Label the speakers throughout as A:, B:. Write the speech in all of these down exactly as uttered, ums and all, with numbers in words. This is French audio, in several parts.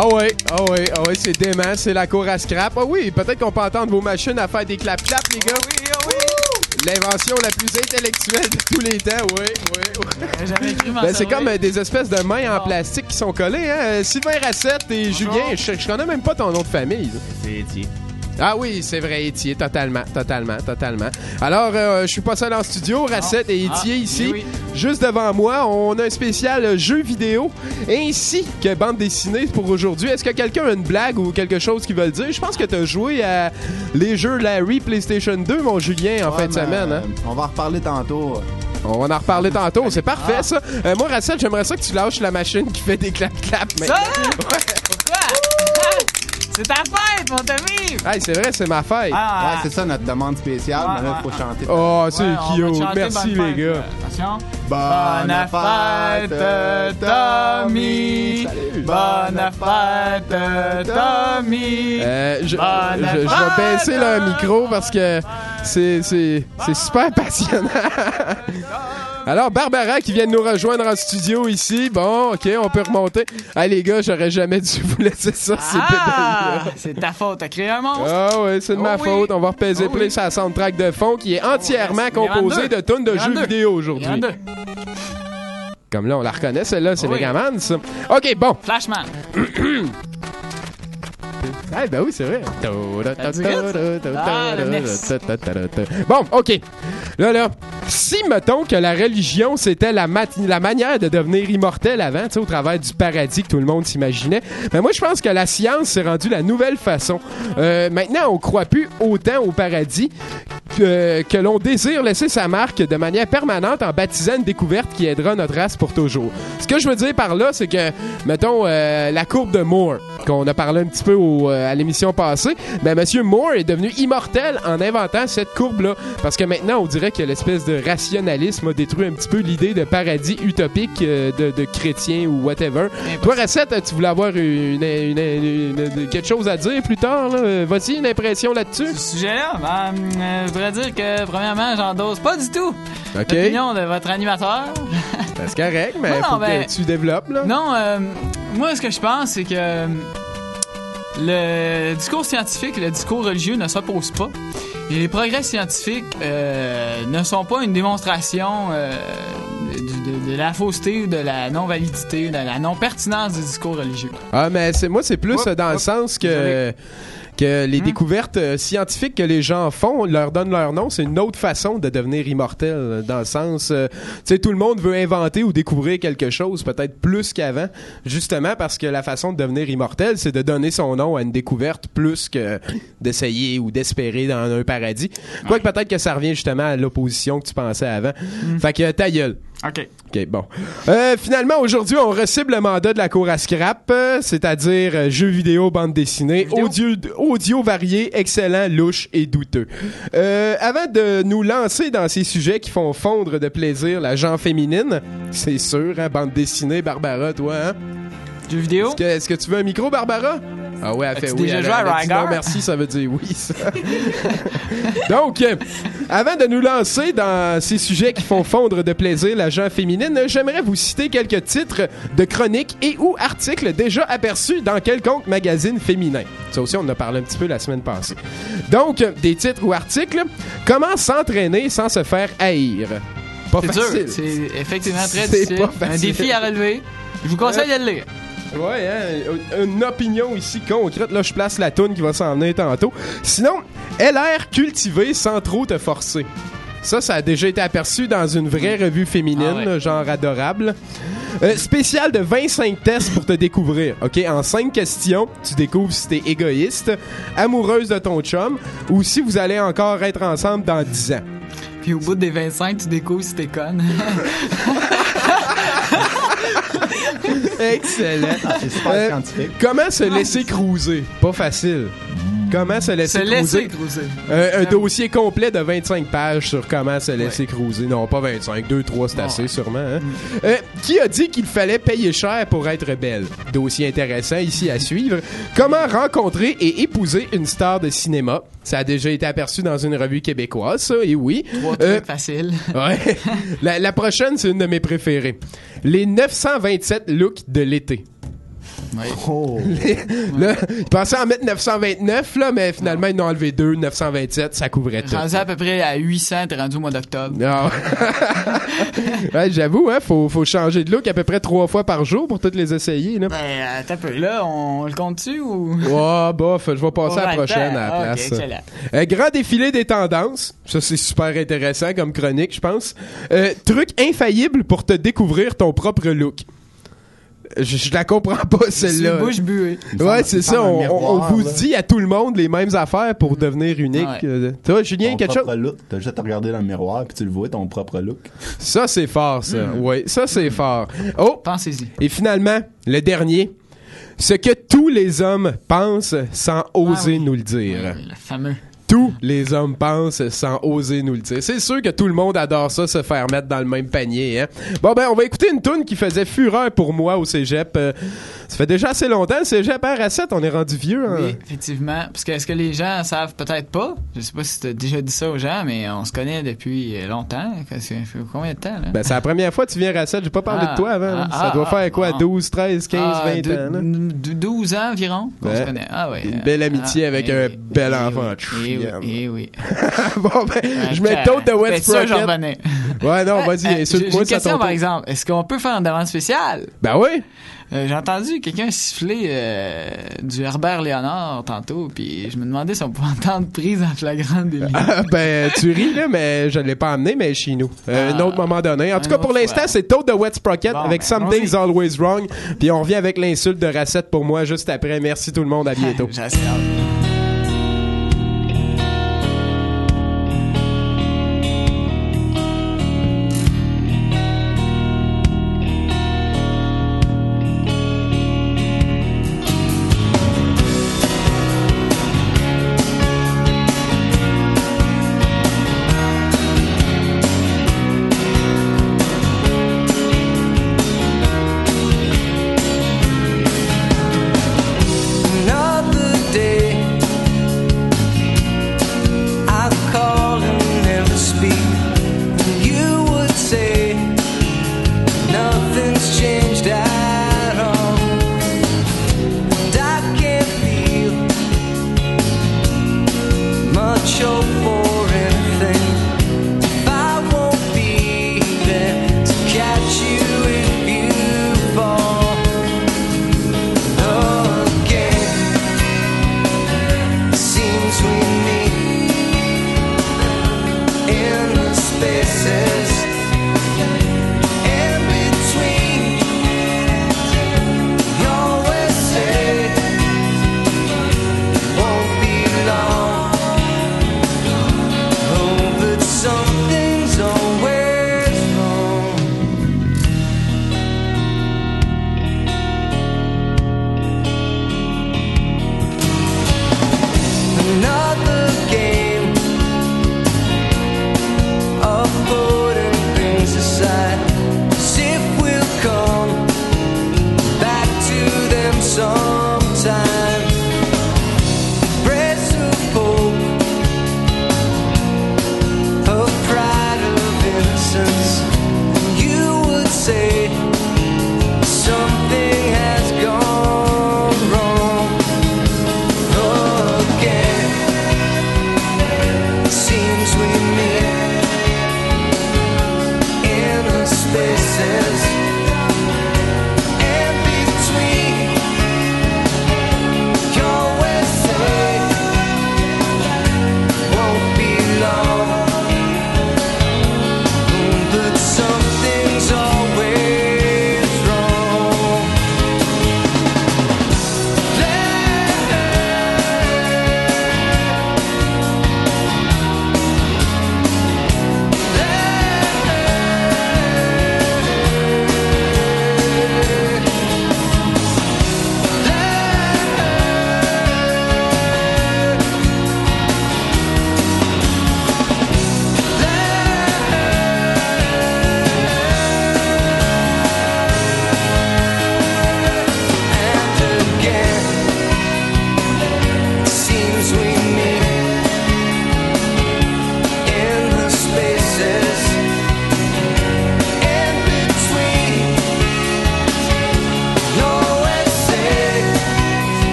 A: Ah oui, ah oui, ah oui, c'est dément, c'est la cour à scrap. Ah oui, peut-être qu'on peut entendre vos machines à faire des clap-clap, les gars.
B: Oh oui, oh oui.
A: L'invention la plus intellectuelle de tous les temps, oui, oui, oui.
B: J'ai jamais cru m'en
A: Ben, c'est
B: servir.
A: comme euh, des espèces de mains en
B: Bon.
A: plastique qui sont collées, hein. Euh, Sylvain Racette et
B: Bonjour.
A: Julien, je, je connais même pas ton nom de famille. là.
C: C'est Étier.
A: Ah oui, c'est vrai, Étier, totalement, totalement, totalement. Alors, euh, je suis pas seul en studio, Racette et Étier
B: Ah,
A: ici.
B: oui, oui.
A: Juste devant moi, on a un spécial euh, jeu vidéo ainsi que bande dessinée pour aujourd'hui. Est-ce que quelqu'un a une blague ou quelque chose qu'il veut le dire? Je pense que tu as joué à les jeux Larry PlayStation deux, mon Julien, en
D: Ouais,
A: fin de
D: mais,
A: semaine. Hein?
D: euh, On va en reparler tantôt.
A: On va en reparler tantôt, c'est parfait
B: Ah.
A: ça. Euh, moi, Racette, j'aimerais ça que tu lâches la machine qui fait des clap-clap.
B: Ça? Pourquoi? C'est ta fête, mon ami!
A: Hey, c'est vrai, c'est ma fête.
B: Ah,
D: Ouais, c'est ça notre demande spéciale,
B: Ouais,
D: mais là, il
B: ouais,
D: faut chanter.
A: Oh, c'est
B: ouais, on va te
A: cute.
B: chanter
A: Merci,
B: bonne
A: les
B: fête.
A: gars.
B: Attention.
D: Bonne fête,
B: Tommy!
D: Salut.
B: Bonne fête, Tommy!
A: Euh, je,
B: Bonne
A: je, je vais
B: fête.
A: baisser le micro parce que c'est, c'est, c'est super passionnant. Alors, Barbara qui vient de nous rejoindre en studio ici. Bon, OK, on peut remonter. Ah, les gars, j'aurais jamais dû vous laisser ça, ces
B: Ah!
A: pédales-là.
B: C'est ta faute, t'as créé un monstre!
A: Ah ouais, c'est de
B: Oh
A: ma
B: oui.
A: faute. On va repaiser
B: Oh
A: play
B: oui.
A: sur la soundtrack de fond qui est entièrement
B: Il y en a
A: composée
B: deux.
A: de tonnes de
B: Il y en a
A: jeux
B: deux.
A: vidéo
B: Il y en a
A: aujourd'hui.
B: deux.
A: Comme là, on la reconnaît, celle-là, c'est
B: Oh oui.
A: Megaman, ça. OK, bon.
B: Flashman.
A: Ah, ben oui, c'est vrai.
B: dit Ah, le mess.
A: Bon, OK. Là, là, si, mettons que la religion, c'était la, mat- la manière de devenir immortel avant, tu sais, au travers du paradis que tout le monde s'imaginait, ben moi, je pense que la science s'est rendue la nouvelle façon. Euh, maintenant, on croit plus autant au paradis que, que l'on désire laisser sa marque de manière permanente en baptisant une découverte qui aidera notre race pour toujours. Ce que je veux dire par là, c'est que, mettons, euh, la courbe de Moore, qu'on a parlé un petit peu au, euh, à l'émission passée, ben Monsieur Moore est devenu immortel en inventant cette courbe-là. Parce que maintenant, on dirait que l'espèce de rationalisme a détruit un petit peu l'idée de paradis utopique euh, de, de chrétiens ou whatever. Toi, Racette, tu voulais avoir une, une- une- une- quelque chose à dire plus tard, là? Vas-y, une impression là-dessus?
B: Ce sujet-là, ben, euh, je voudrais dire que, premièrement, j'endosse pas du tout
A: OK.
B: l'opinion de votre animateur.
A: Ben, c'est correct, mais
B: Non, non,
A: faut
B: ben-
A: que tu développes, là.
B: Non, euh, moi, ce que je pense, c'est que euh, le discours scientifique et le discours religieux ne s'opposent pas. Et les progrès scientifiques euh, ne sont pas une démonstration euh, de, de- de la fausseté ou de la non-validité, de la non-pertinence du discours religieux.
A: Ah, mais c'est, moi, c'est plus
B: Oups,
A: euh, dans le
B: oups,
A: sens que...
B: désolé.
A: que les
B: Hmm.
A: découvertes euh, scientifiques que les gens font, leur donnent leur nom, c'est une autre façon de devenir immortel, euh, dans le sens, euh, tu sais, tout le monde veut inventer ou découvrir quelque chose, peut-être plus qu'avant, justement parce que la façon de devenir immortel, c'est de donner son nom à une découverte plus que d'essayer ou d'espérer dans un paradis. Quoique peut-être que ça revient justement à l'opposition que tu pensais avant. Fait que ta gueule.
B: OK.
A: OK, bon. Euh, finalement, aujourd'hui, on recible le mandat de la cour à scrap, euh, c'est-à-dire euh, jeux vidéo, bande dessinée,
B: Vidéo.
A: audio, audio varié, excellent, louche et douteux. Euh, avant de nous lancer dans ces sujets qui font fondre de plaisir la gent féminine, c'est sûr, hein, bande dessinée, Barbara, toi, hein?
B: Jeux vidéo?
A: Est-ce que, est-ce que tu veux un micro, Barbara? Ah ouais, elle fait
B: As-tu
A: oui.
B: déjà
A: elle-
B: joué à
A: elle a dit
B: Rygar?
A: non, merci, ça veut dire oui, ça. Donc, euh, avant de nous lancer dans ces sujets qui font fondre de plaisir la gent féminine, j'aimerais vous citer quelques titres de chroniques et ou articles déjà aperçus dans quelconque magazine féminin. Ça aussi, on en a parlé un petit peu la semaine passée. Donc, euh, des titres ou articles. Comment s'entraîner sans se faire haïr? Pas
B: C'est dur.
A: facile.
B: C'est effectivement très
A: C'est
B: difficile.
A: pas
B: Un
A: facile.
B: défi à relever. Je vous conseille de le lire.
A: Ouais, hein, une opinion ici concrète. Là, je place la toune qui va s'en venir tantôt. Sinon, L R cultivé sans trop te forcer. Ça, ça a déjà été aperçu dans une vraie revue féminine,
B: Ah ouais.
A: genre adorable. Euh, spécial de vingt-cinq tests pour te découvrir. OK, en cinq questions, tu découvres si t'es égoïste, amoureuse de ton chum, ou si vous allez encore être ensemble dans dix ans.
B: Puis au bout des vingt-cinq, tu découvres si t'es conne.
A: Excellent.
D: C'est super
A: Euh,
D: scientifique.
A: Comment se laisser cruiser? Pas facile. Comment se laisser
B: Se laisser
A: cruiser?
B: cruiser.
A: Euh, un dossier complet de vingt-cinq pages sur comment se laisser cruiser. Non, pas vingt-cinq, deux, trois, c'est
B: Non.
A: assez sûrement. Hein? Euh, qui a dit qu'il fallait payer cher pour être belle? Dossier intéressant ici à suivre. Comment rencontrer et épouser une star de cinéma? Ça a déjà été aperçu dans une revue québécoise, ça, et oui.
B: Trois
A: Euh,
B: trucs faciles.
A: ouais. la, la prochaine, c'est une de mes préférées. Les neuf cent vingt-sept looks de l'été.
B: Oui.
D: Oh.
A: Là, ils pensaient en mettre neuf cent vingt-neuf, là, mais finalement, ils en ont enlevé deux, neuf cent vingt-sept, ça couvrait tout.
B: Rendu à peu près à huit cents, t'es rendu au mois d'octobre.
A: Non. Ouais, j'avoue, hein, faut, faut changer de look à peu près trois fois par jour pour toutes les essayer. Là,
B: Ben, attends un peu. Là, on le compte-tu ou...
A: oh, bof, je vais passer
B: Pas
A: à la
B: vingt
A: prochaine
B: ans.
A: à la
B: Ah,
A: place.
B: ok, excellent.
A: Euh, grand défilé des tendances. Ça, c'est super intéressant comme chronique, je pense. Euh, truc infaillible pour te découvrir ton propre look. Je, je la comprends pas, celle-là.
B: C'est bouche buée.
A: Ouais, c'est ça. On, on- on vous
D: là.
A: dit à tout le monde les mêmes affaires pour devenir unique.
B: Ouais.
A: Euh, Toi, Julien,
D: Ton
A: quelque
D: propre
A: chose?
D: look. T'as juste à te regarder dans le miroir puis tu le vois, ton propre look.
A: Ça, c'est fort, ça. Oui, ça, c'est fort. Oh!
B: Pensez-y.
A: Et finalement, le dernier. Ce que tous les hommes pensent sans oser
B: oui.
A: nous le dire.
B: Ouais, le fameux.
A: Tous les hommes pensent sans oser nous le dire. C'est sûr que tout le monde adore ça, se faire mettre dans le même panier. Hein? Bon, ben, on va écouter une toune qui faisait fureur pour moi au cégep. Euh, ça fait déjà assez longtemps, le cégep à Racette, on est rendu vieux. Hein?
B: Oui, effectivement. Parce que est-ce que les gens savent peut-être pas? Je sais pas si tu as déjà dit ça aux gens, mais on se connaît depuis longtemps. Ça fait combien de temps, là?
A: Ben, c'est la première fois que tu viens à Racette. J'ai pas parlé
B: Ah,
A: de toi avant.
B: ah,
A: ça
B: ah,
A: doit
B: ah,
A: faire quoi?
B: ah.
A: douze, treize, quinze,
B: Ah,
A: vingt
B: de-
A: ans, là?
B: de- douze ans environ qu'on
A: Ouais.
B: se connaît. Ah ouais.
A: Une belle amitié avec
B: eh
A: un
B: oui,
A: bel
B: eh
A: enfant.
B: oui, Eh oui, eh oui.
A: Bon, ben, je mets
B: Ah,
A: d'autres de Wet
B: c'est ça, j'en
A: Sprocket.
B: revenais.
A: Ouais, non,
B: Euh,
A: vas-y,
B: euh, j'ai-
A: insulte-moi,
B: J'ai une
A: ça
B: question,
A: ton
B: par
A: tour.
B: exemple. Est-ce qu'on peut faire une demande spéciale?
A: Ben oui.
B: Euh, j'ai entendu quelqu'un siffler euh, du Herbert Léonard tantôt, puis je me demandais si on pouvait entendre prise en flagrant délit.
A: Ah, ben, tu ris, là, mais je l'ai pas amené, mais chez nous. Euh,
B: Ah.
A: un autre moment donné. En tout
B: Un
A: cas, pour
B: autre
A: l'instant,
B: fois.
A: c'est Toad de Wet Sprocket
B: Bon,
A: avec
B: ben,
A: Something's
B: allons-y.
A: Always Wrong. Puis on revient avec l'insulte de Racette pour moi juste après. Merci tout le monde, à bientôt.
B: J'ai assez hâte.
C: Another day, I'd call and never speak. And you would say nothing's changed at all. And I can't feel much hope for anything if I won't be there to catch you if you fall again. Seems we meet in the spaces in between. You always say it won't be long.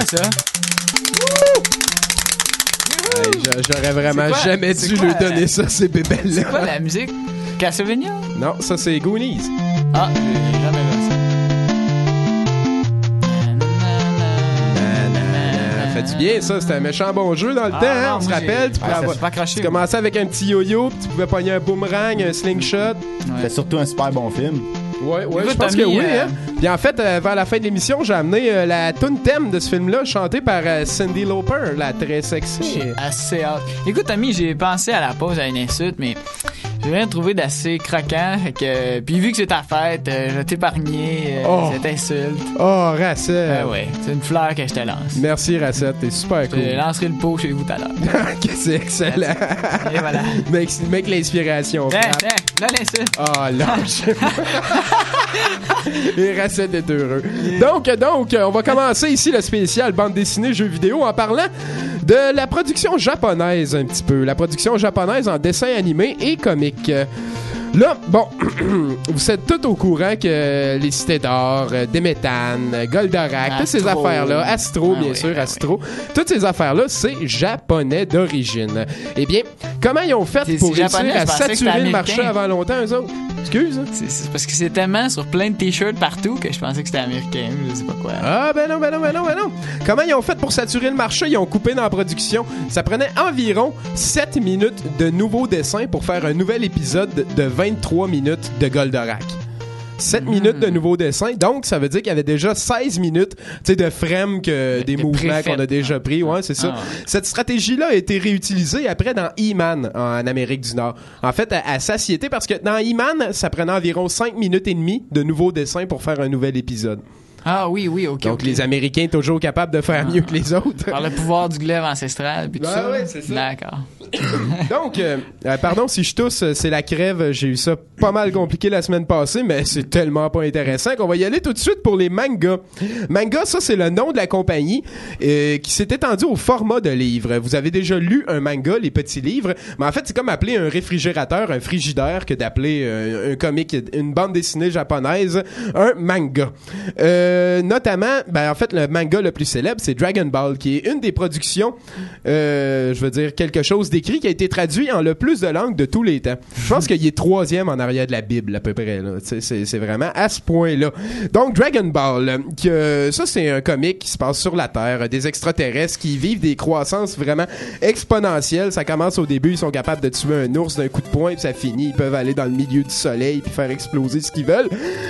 B: ça.
A: Hey, j'a- j'aurais vraiment
B: C'est quoi-
A: jamais
B: c'est
A: dû
B: quoi,
A: lui donner
B: euh,
A: ça, ces bébelles-là.
B: C'est quoi la musique? Castlevania?
A: Non, ça c'est Goonies.
B: Ah, j'ai jamais vu ça.
A: Ça fait du bien, ça. C'était un méchant bon jeu dans le
B: Ah,
A: temps, hein,
B: non,
A: on se
B: moi,
A: rappelle.
B: j'ai-
A: Tu,
B: Ah,
A: pouvais
B: ça
A: avoir-
B: s'est pas accroché.
A: tu commençais avec un petit yo-yo, puis tu pouvais pogner un boomerang, un slingshot.
B: Ouais.
D: C'était surtout un super bon film.
A: Ouais, ouais,
B: Écoute,
A: je pense
B: t'as
A: que
B: mis,
A: oui.
B: euh,
A: Hein. Puis en fait, euh, vers la fin de l'émission, j'ai amené euh, la tune thème de ce film-là, chantée par euh, Cyndi Lauper, la très sexy.
B: J'ai assez hâte. Écoute, Ami, j'ai pensé à la pause à une insulte, mais j'ai rien trouvé d'assez croquant. Fait que, puis vu que c'est ta fête, euh, je vais t'épargner euh,
A: Oh.
B: cette insulte.
A: Oh, Racette.
B: Ah ouais, c'est une fleur que je te lance.
A: Merci, Racette. T'es super
B: Je
A: cool.
B: lancerai le pot chez vous tout à l'heure.
A: Ok, c'est excellent.
B: Et voilà.
A: mec, mec, l'inspiration.
B: Tiens,
A: frappe.
B: tiens, là l'insulte.
A: Oh, lâche. Et Racette est heureux. Donc, donc, on va commencer ici le spécial bande dessinée jeux vidéo en parlant de la production japonaise un petit peu. La production japonaise en dessin animé et comique. Là, bon, vous êtes tous au courant que les Cités d'Or, euh, Déméthane, euh, Goldorak, toutes ces
B: Astro.
A: affaires-là, Astro,
B: Ah
A: bien
B: oui,
A: sûr,
B: ah
A: Astro, toutes ces affaires-là, c'est japonais d'origine. Eh bien, comment ils ont fait
B: C'est-
A: pour
B: c'est
A: réussir
B: japonais,
A: à
B: je pensais que
A: saturer
B: c'était
A: le marché
B: américain.
A: avant longtemps, eux autres? Excuse, hein?
B: C'est, c'est parce que c'est tellement sur plein de t-shirts partout que je pensais que c'était américain, je sais pas quoi.
A: Ah, ben non, ben non, ben non, ben non. Comment ils ont fait pour saturer le marché? Ils ont coupé dans la production. Ça prenait environ sept minutes de nouveaux dessins pour faire un nouvel épisode de vingt-trois minutes de Goldorak. sept minutes de nouveaux dessins. Donc, ça veut dire qu'il y avait déjà seize minutes, tu sais, de frames que des
B: de
A: mouvements
B: préfaites.
A: qu'on a déjà pris. Ouais, c'est ça.
B: Ah ouais.
A: Cette stratégie-là a été réutilisée après dans E-Man en Amérique du Nord. En fait, à, à satiété, parce que dans E-Man, ça prenait environ cinq minutes et demie de nouveaux dessins pour faire un nouvel épisode.
B: Ah oui, oui, ok.
A: Donc,
B: ok.
A: les Américains toujours capables de faire mieux que les autres.
B: Par le pouvoir du glaive ancestral puis tout
A: Ouais,
B: ça.
A: ouais, c'est ça.
B: D'accord.
A: Donc, euh, euh, pardon si je tousse, euh, c'est la crève. J'ai eu ça pas mal compliqué la semaine passée, mais c'est tellement pas intéressant qu'on va y aller tout de suite pour les mangas. Manga, ça, c'est le nom de la compagnie euh, qui s'est étendu au format de livre. Vous avez déjà lu un manga, les petits livres, mais en fait, c'est comme appeler un réfrigérateur, un frigidaire, que d'appeler euh, un comic, une bande dessinée japonaise, un manga. Euh, notamment, ben en fait, le manga le plus célèbre, c'est Dragon Ball, qui est une des productions, euh, je veux dire, quelque chose d'écrit qui a été traduit en le plus de langues de tous les temps. Je pense qu'il est troisième en arrière de la Bible, à peu près. Là. C'est, c'est, c'est vraiment à ce point-là. Donc, Dragon Ball, euh, que, ça, c'est un comic qui se passe sur la Terre, euh, des extraterrestres qui vivent des croissances vraiment exponentielles. Ça commence au début, ils sont capables de tuer un ours d'un coup de poing, puis ça finit, ils peuvent aller dans le milieu du soleil puis faire exploser ce qu'ils veulent.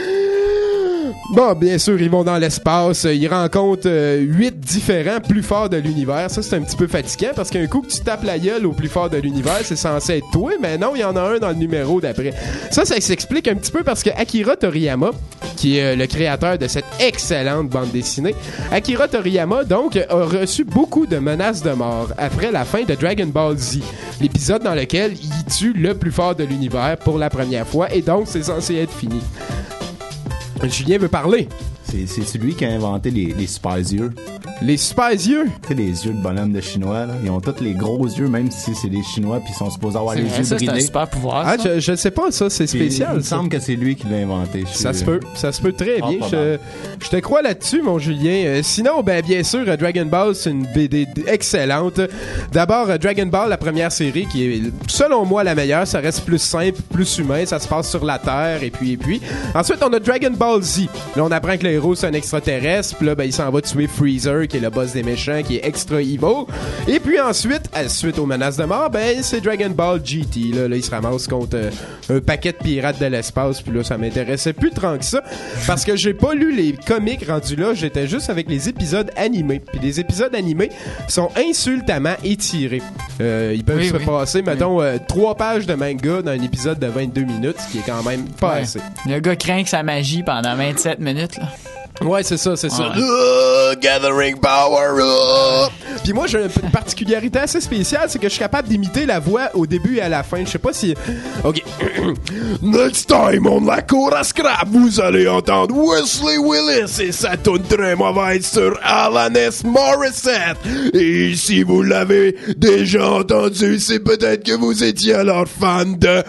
A: Bon, bien sûr, ils vont dans l'espace, ils rencontrent euh, huit différents plus forts de l'univers. Ça, c'est un petit peu fatigant parce qu'un coup que tu tapes la gueule au plus fort de l'univers, c'est censé être toi, mais non, il y en a un dans le numéro d'après. Ça, ça s'explique un petit peu parce que Akira Toriyama, qui est euh, le créateur de cette excellente bande dessinée, Akira Toriyama, donc, a reçu beaucoup de menaces de mort après la fin de Dragon Ball Z, l'épisode dans lequel il tue le plus fort de l'univers pour la première fois, et donc, c'est censé être fini. Julien veut parler.
D: C'est, c'est celui qui a inventé les, les super yeux.
A: Les super yeux.
D: Tu sais, les yeux de bonhomme de chinois, là. Ils ont tous les gros yeux, même si c'est des chinois, puis ils sont supposés avoir
B: C'est
D: les
B: vrai,
D: yeux
B: ça, c'est un
D: brillés.
B: super pouvoir.
A: Ah,
B: ça.
A: je, je sais pas, ça, c'est
D: Puis,
A: spécial.
D: Il me
A: ça.
D: semble que c'est lui qui l'a inventé. Je
A: Ça
D: suis-
A: se peut, ça se peut très
D: Ah,
A: bien.
D: pas
A: Je,
D: mal.
A: je te crois là-dessus, mon Julien. Euh, sinon, ben bien sûr, euh, Dragon Ball, c'est une B D d- excellente. D'abord, euh, Dragon Ball, la première série, qui est, selon moi, la meilleure. Ça reste plus simple, plus humain. Ça se passe sur la Terre, et puis, et puis. Ensuite, on a Dragon Ball Z. Là, on apprend que le héros, c'est un extraterrestre. Puis là, ben, il s'en va tuer Freezer, qui est le boss des méchants, qui est extra evil. Et puis ensuite, à, suite aux menaces de mort, ben, c'est Dragon Ball G T. Là, là il se ramasse contre euh, un paquet de pirates de l'espace. Puis là, ça m'intéressait plus tant que ça. Parce que j'ai pas lu les comics rendus là. J'étais juste avec les épisodes animés. Puis les épisodes animés sont insultamment étirés. Euh, ils peuvent
B: Oui,
A: se
B: oui.
A: passer, mettons, euh, trois pages de manga dans un épisode de vingt-deux minutes, ce qui est quand même pas
B: Ouais.
A: assez.
B: Le gars craint que sa magie pendant vingt-sept minutes. Là.
A: Ouais, c'est ça, c'est ça.
B: Ouais.
A: Uh, gathering power. Uh. Puis moi, j'ai une particularité assez spéciale, c'est que je suis capable d'imiter la voix au début et à la fin. Je sais pas si... OK. Next time on la cour à scrap, vous allez entendre Wesley Willis et sa toune très mauvaise sur Alanis Morissette. Et si vous l'avez déjà entendu, c'est peut-être que vous étiez alors fan de...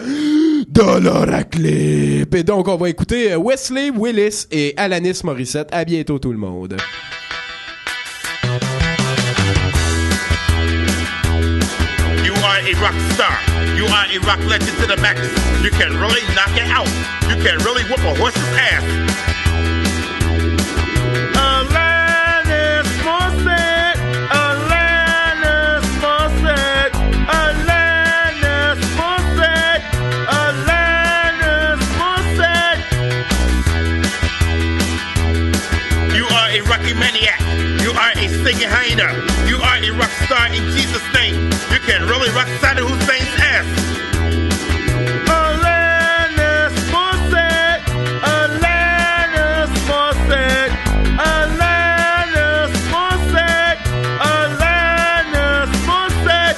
A: Dollar Clip. Et donc, on va écouter Wesley Willis et Alanis Morissette. À bientôt, tout le monde.
E: a rock star. You are a rock legend to the max. You can really knock it out. You can really whoop a horse's ass. Alanis Morissette, Alanis Morissette, Alanis Morissette, Alanis Morissette. You are a rocky maniac. You are a singing hyena. You are a rock star in Jesus' name. You can really rock Saddam Hussein's ass. Alanis Morissette, Alanis Morissette, Alanis Morissette, Alanis Morissette.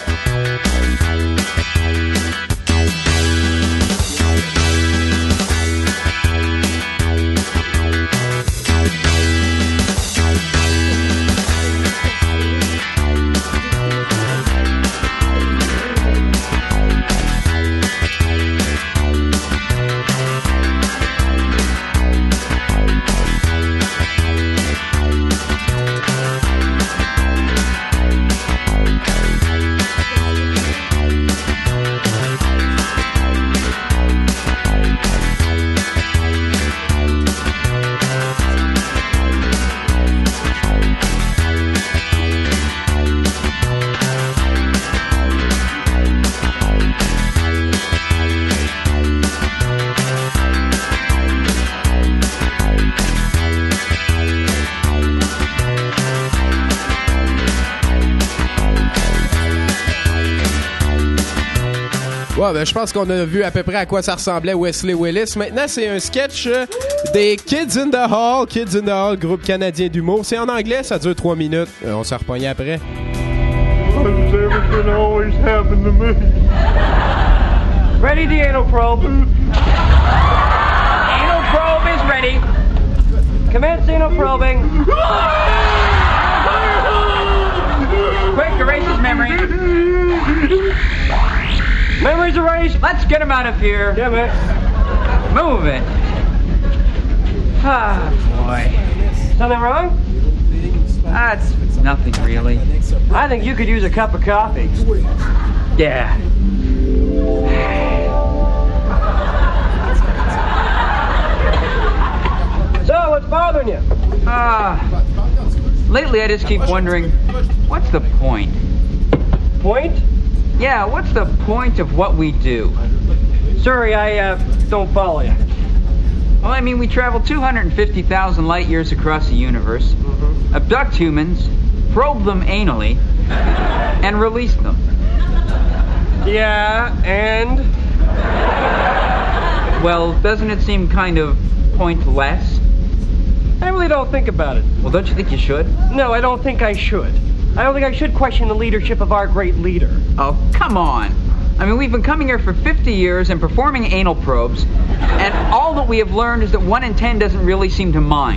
A: Ouais, ben, je pense qu'on a vu à peu près à quoi ça ressemblait Wesley Willis. Maintenant, c'est un sketch euh, des Kids in the Hall. Kids in the Hall, groupe canadien d'humour. C'est en anglais, ça dure trois minutes. Euh, on s'en repogne après.
F: Everything always happened to me.
G: Ready the anal probe. Anal probe is ready. Commence anal probing. Quick, erase his memory. Memory's erased. Let's get him out of here.
F: Yeah, man.
G: Move it. Ah, boy. Something wrong?
H: That's nothing really.
G: I think you could use a cup of coffee.
H: Yeah.
G: So, what's bothering you?
H: Ah. Uh, lately I just keep wondering, what's the point?
G: Point?
H: Yeah, what's the point of what we do?
G: Sorry, I uh, don't follow you.
H: Well, I mean, we travel two hundred fifty thousand light years across the universe, mm-hmm. abduct humans, probe them anally, and release them.
G: Yeah, and?
H: Well, doesn't it seem kind of pointless?
G: I really don't think about it.
H: Well, don't you think you should?
G: No, I don't think I should. I don't think I should question the leadership of our great leader.
H: Oh, come on. I mean, we've been coming here for fifty years and performing anal probes, and all that we have learned is that one in ten doesn't really seem to mind.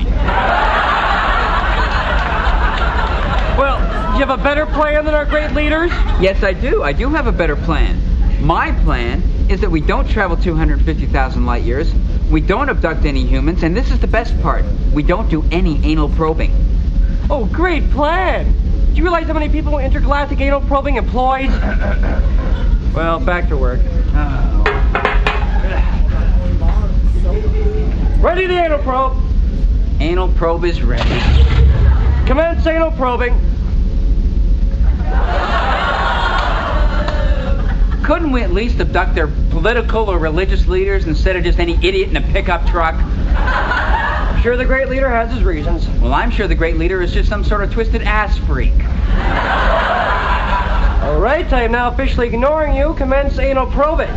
G: Well, do you have a better plan than our great leaders?
H: Yes, I do. I do have a better plan. My plan is that we don't travel two hundred fifty thousand light years, we don't abduct any humans, and this is the best part, we don't do any anal probing.
G: Oh, great plan. Do you realize how many people intergalactic anal probing employs? Well, back to work. Oh. Ready the anal probe.
H: Anal probe is ready.
G: Commence anal probing.
H: Couldn't we at least abduct their political or religious leaders instead of just any idiot in a pickup truck?
G: I'm sure the great leader has his reasons.
H: Well, I'm sure the great leader is just some sort of twisted ass freak.
G: All right, I am now officially ignoring you. Commence anal probing.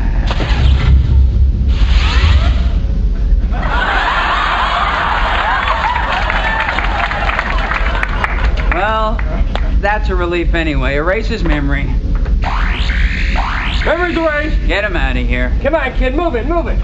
H: Well, that's a relief anyway. Erase his memory.
G: Memory's erased.
H: Get him out of here.
G: Come on, kid. Move it, move it.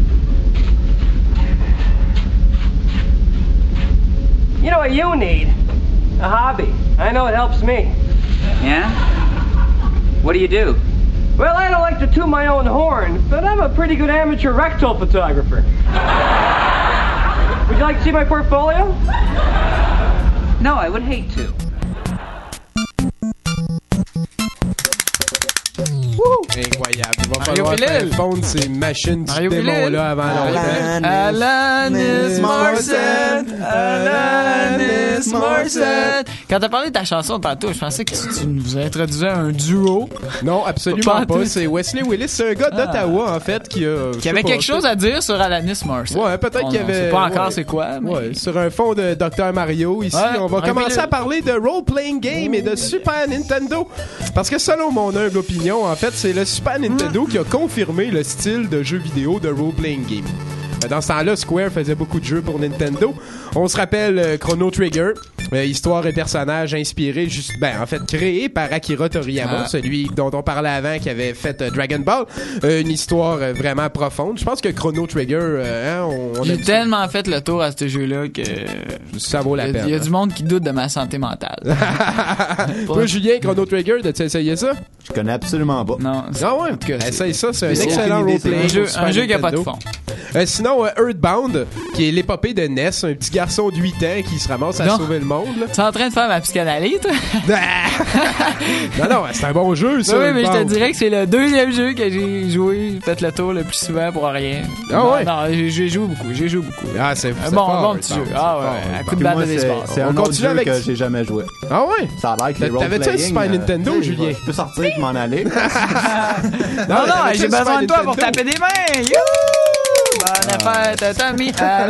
G: You know what you need? A hobby. I know it helps me.
H: Yeah? What do you do?
G: Well, I don't like to toot my own horn, but I'm a pretty good amateur rectal photographer. Would you like to see my portfolio?
H: No, I would hate to.
A: Incroyable. Il va
B: Mario
A: falloir
B: Pilule.
A: faire fondre ces machines du
B: Mario
A: démon
B: Pilule.
A: là avant longtemps.
B: Alanis Morissette, Alanis Morissette. Quand t'as parlé de ta chanson tantôt, je pensais que tu, tu nous introduisais un duo
A: Non, absolument
B: Pas
A: pas.
B: tout.
A: C'est Wesley Willis, c'est un gars d'Ottawa en fait qui a.
B: qui avait quelque chose à dire sur Alanis Morissette.
A: Ouais, peut-être
B: On-
A: qu'il y
B: on
A: avait.
B: sait pas encore
A: ouais.
B: c'est quoi. Mais...
A: Ouais, sur un fond de docteur Mario ici,
B: Ouais,
A: on va
B: un
A: commencer
B: peu
A: à parler de role-playing game et de Super Nintendo. Parce que selon mon humble opinion, en fait, c'est le Super Nintendo qui a confirmé le style de jeu vidéo de role-playing game. Dans ce temps-là, Square faisait beaucoup de jeux pour Nintendo. On se rappelle euh, Chrono Trigger, euh, histoire et personnage inspirés, juste, ben, en fait, créé par Akira Toriyama,
B: Ah.
A: celui dont on parlait avant, qui avait fait euh, Dragon Ball. Euh, une histoire euh, vraiment profonde. Je pense que Chrono Trigger, euh, hein, on, on
B: J'ai
A: a
B: tellement fait le tour à ce jeu-là que
A: ça vaut la
B: il y a-
A: peine.
B: il y a
A: hein.
B: du monde qui doute de ma santé mentale.
A: Toi, Julien, Chrono Trigger, as-tu essayé ça?
D: Je connais absolument pas.
B: Non, c'est-
A: Ah ouais?
B: en tout cas, c'est-
A: Essaye ça, c'est un
D: c'est
A: excellent
D: aucune idée,
A: roleplay.
B: un jeu,
A: pour Super
B: un jeu qui a pas de
A: Nintendo.
B: fond.
A: Euh, sinon, euh, Earthbound, qui est l'épopée de Ness, un petit garçon de huit ans qui se ramasse à
B: Non.
A: sauver le monde. là.
B: Tu es en train de faire ma psychanalyse, toi?
A: non, non, c'est un bon jeu, ça.
B: Oui, mais je te
A: Earthbound.
B: dirais que c'est le deuxième jeu que j'ai joué, fait le tour le plus souvent pour rien.
A: Ah
B: non,
A: ouais?
B: Non, j'ai j'ai joué beaucoup, j'ai joué beaucoup.
A: Ah, c'est
B: Un
A: c'est
B: bon,
A: fort,
B: bon petit
A: Earthbound,
B: jeu.
A: c'est
B: Ah
A: fort,
B: ouais, un
A: Earthbound.
B: coup de
D: Puis
B: batte
D: moi,
B: de
D: c'est
B: l'espace.
D: c'est
A: On
D: un autre
A: continue
D: jeu
A: avec-
D: que j'ai jamais joué.
A: Ah ouais?
D: Ça a l'air que les
A: T'avais-tu un
D: role-playing,
A: Super
D: euh,
A: Nintendo,
D: tu sais,
A: Julien?
D: Je peux sortir et m'en aller.
B: Non, non,
A: t'avais-tu
B: j'ai
A: un Super
B: besoin de toi pour
A: Nintendo?
B: taper des mains. Youhou! Bonne fête, Tommy.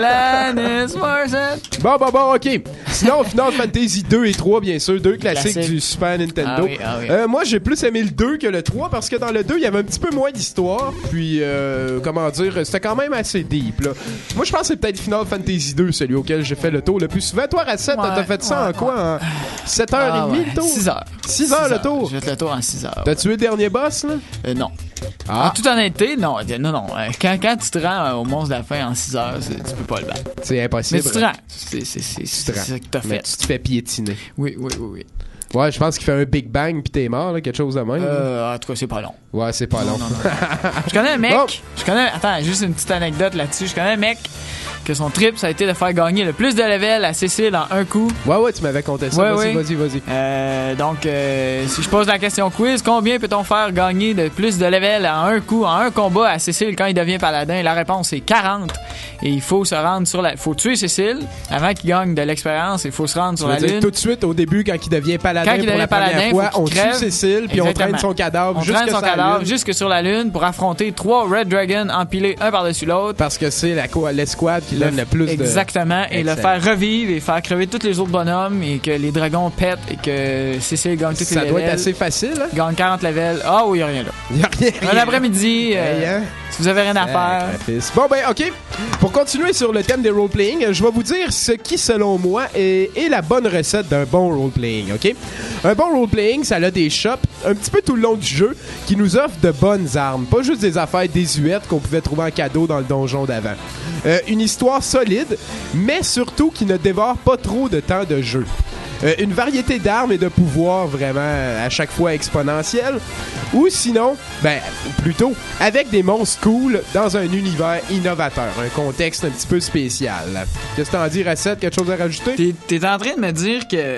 B: Alanis Morissette.
A: Bon, bon, bon, ok. Sinon, Final Fantasy deux et trois, bien sûr, deux classiques
B: Classique.
A: du Super Nintendo.
B: Ah oui, ah oui.
A: Euh, moi, j'ai plus aimé le deux que le trois parce que dans le deux, il y avait un petit peu moins d'histoire. Puis, euh, comment dire, c'était quand même assez deep, là. Moi, je pense que c'est peut-être Final Fantasy deux, celui auquel j'ai fait le tour le plus souvent. Toi, Racette,
B: Ouais,
A: t'as fait ça
B: ouais,
A: en quoi? En sept heures
B: Ah
A: trente
B: ouais,
A: le tour?
B: six heures.
A: six heures le tour?
B: J'ai fait le tour en six heures.
A: T'as tué le dernier boss, là?
B: Euh, non.
A: Ah.
B: En toute honnêteté, non. Non, non. Euh, Quand, quand tu te rends euh, au monstre de la fin en six heures, c'est- tu peux pas le battre.
A: C'est
B: Mais
A: impossible.
B: tu te rends. C'est c'est- c'est-
A: Tu
B: c'est
A: te rends.
B: ça que t'as
A: Mais
B: fait.
A: tu te fais piétiner.
B: Oui, oui, oui, oui.
A: Ouais, je pense qu'il fait un Big Bang pis t'es mort, là, quelque chose de même.
B: Euh, en tout cas, c'est pas long.
A: Ouais, c'est pas long.
B: Non, non, non. Je connais un mec.
A: Bon.
B: Je connais. Attends, juste une petite anecdote là-dessus. Je connais un mec que son trip, ça a été de faire gagner le plus de level à Cécile en un coup.
A: Ouais, ouais, tu m'avais compté ça.
B: Ouais,
A: vas-y,
B: ouais.
A: vas-y, vas-y.
B: Euh, donc, euh, si je pose la question quiz, combien peut-on faire gagner de plus de level en un coup, en un combat à Cécile quand il devient paladin? La réponse est quarante. Et il faut se rendre sur la... Il faut tuer Cécile avant qu'il gagne de l'expérience. Il faut se rendre sur
A: Tu
B: la
A: veux dire
B: lune.
A: tout de suite, au début, quand il devient paladin
B: Quand il
A: pour
B: devient
A: la première
B: paladin,
A: fois,
B: faut
A: on
B: qu'il
A: tue
B: crève.
A: Cécile, puis on
B: Exactement.
A: traîne son cadavre
B: On
A: jusque
B: traîne son
A: sur la
B: cadavre
A: lune.
B: jusque sur la lune pour affronter trois Red Dragons empilés un par-dessus l'autre.
A: Parce que c'est la co- l'escouade qui donne le plus de...
B: Exactement. Et le
A: Excellent.
B: faire revivre et faire crever tous les autres bonhommes et que les dragons pètent et que Cécile gagne tous les
A: Ça
B: levels.
A: doit être assez facile, hein?
B: Gagne quarante levels. Ah oui, y a rien là.
A: Y a rien.
B: Un après-midi, euh,
A: Hey, hein?
B: si vous avez rien à faire.
A: Sacrifice. Bon, ben, OK. Pour continuer sur le thème des role-playing, je vais vous dire ce qui, selon moi, est, est la bonne recette d'un bon role-playing, OK? Un bon role-playing, ça a des shops un petit peu tout le long du jeu qui nous offrent de bonnes armes. Pas juste des affaires désuètes qu'on pouvait trouver en cadeau dans le donjon d'avant. Euh, une histoire solide, mais surtout qui ne dévore pas trop de temps de jeu. Euh, une variété d'armes et de pouvoirs vraiment euh, à chaque fois exponentielle. Ou sinon, ben, plutôt, avec des monstres cool dans un univers innovateur, un contexte un petit peu spécial. Qu'est-ce que t'en dis, Racette? Quelque chose à rajouter?
B: T'es, t'es en train de me dire que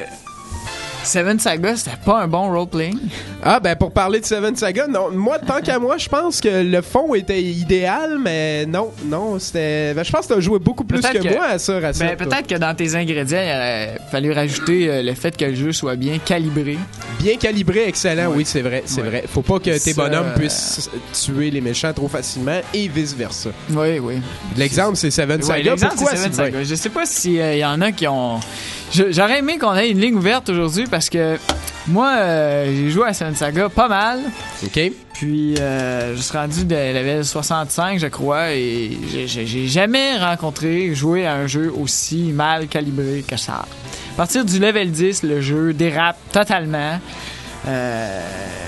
B: Seven Saga, c'était pas un bon role-playing?
A: Ah, ben, pour parler de Seven Saga, non. Moi, tant qu'à moi, je pense que le fond était idéal, mais non, non, c'était... Ben, je pense que t'as joué beaucoup plus
B: Peut-être
A: que,
B: que-
A: moi à ça, Racette.
B: Ben,
A: toi.
B: peut-être que dans tes ingrédients, il aurait fallu rajouter euh, le fait que le jeu soit bien calibré.
A: Bien calibré, excellent,
B: Ouais.
A: oui, c'est vrai, c'est
B: Ouais.
A: vrai. Faut pas que tes
B: Ça,
A: bonhommes
B: euh,
A: puissent tuer les méchants trop facilement et vice-versa.
B: Oui, oui.
A: L'exemple, c'est Seven
B: Ouais,
A: Saga.
B: l'exemple,
A: Pourquoi,
B: c'est Seven
A: Sylvain?
B: Saga. Je sais pas s'il y en a qui ont... Je- J'aurais aimé qu'on ait une ligne ouverte aujourd'hui parce que moi, euh, j'ai joué à Seven Saga pas mal.
A: OK.
B: Puis, euh, je suis rendu de level soixante-cinq, je crois, et j'ai- j'ai j'ai jamais rencontré, joué à un jeu aussi mal calibré que ça. À partir du level dix, le jeu dérape totalement. Euh...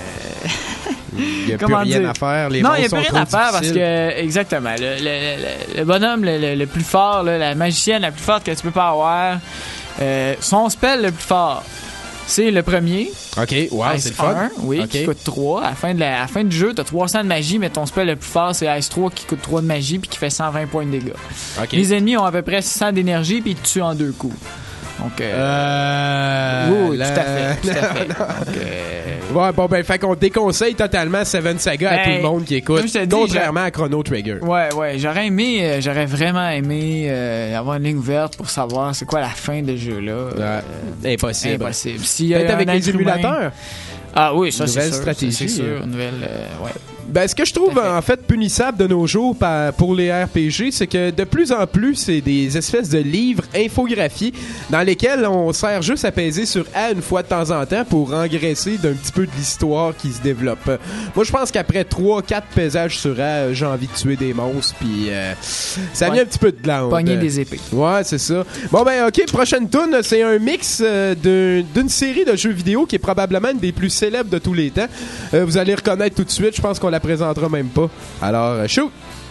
A: Il n'y a plus
B: Comment
A: rien
B: dire?
A: à faire. Les
B: non, il n'y a
A: monstres
B: plus
A: sont
B: rien à
A: trop
B: faire parce
A: difficiles.
B: que, exactement, le, le- le- le bonhomme le, le- le plus fort, là, la magicienne la plus forte que tu peux pas avoir, euh, son spell le plus fort, c'est le premier.
A: OK, wow,
B: Ice
A: c'est le fun.
B: un, oui,
A: OK.
B: qui coûte trois. À la fin, de la, à la fin du jeu, tu as trois cents de magie, mais ton spell le plus fort, c'est Ice trois qui coûte trois de magie puis qui fait cent vingt points de dégâts.
A: OK.
B: Les ennemis ont à peu près six cents d'énergie puis ils te tuent en deux coups. Donc, euh,
A: Euh,
B: oui, oui,
A: la-
B: tout à fait. Tout à fait.
A: Non.
B: Donc, euh,
A: Ouais, bon, ben, fait qu'on déconseille totalement Seven Saga à
B: Ben,
A: tout le monde qui écoute,
B: comme je te dis,
A: contrairement à Chrono Trigger.
B: Ouais, ouais, j'aurais aimé, euh, j'aurais vraiment aimé euh, avoir une ligne ouverte pour savoir c'est quoi la fin de ce jeu-là. Euh,
A: Ouais, impossible.
B: impossible. S'il y a
A: Peut-être avec
B: un
A: les
B: être humain-
A: émulateurs.
B: Ah oui, ça c'est
A: Nouvelle
B: sûr.
A: stratégie,
B: ça, c'est sûr.
A: euh.
B: Une nouvelle, euh, ouais.
A: Ben, ce que je trouve
B: Tout à fait.
A: en fait punissable de nos jours par- pour les R P G, c'est que de plus en plus, c'est des espèces de livres infographiés dans lesquels on sert juste à peser sur A une fois de temps en temps pour engraisser d'un petit peu de l'histoire qui se développe. Euh, Moi, je pense qu'après trois quatre pesages sur A, euh, j'ai envie de tuer des monstres, puis euh, ça vient
B: Ouais.
A: un petit peu de glande.
B: Pogner des épées.
A: Ouais, c'est ça. Bon, ben, ok, prochaine tune, c'est un mix euh, d'un- d'une série de jeux vidéo qui est probablement une des plus célèbres de tous les temps. Euh, vous allez reconnaître tout de suite, je pense qu'on la présentera même pas. Alors, euh, shoot!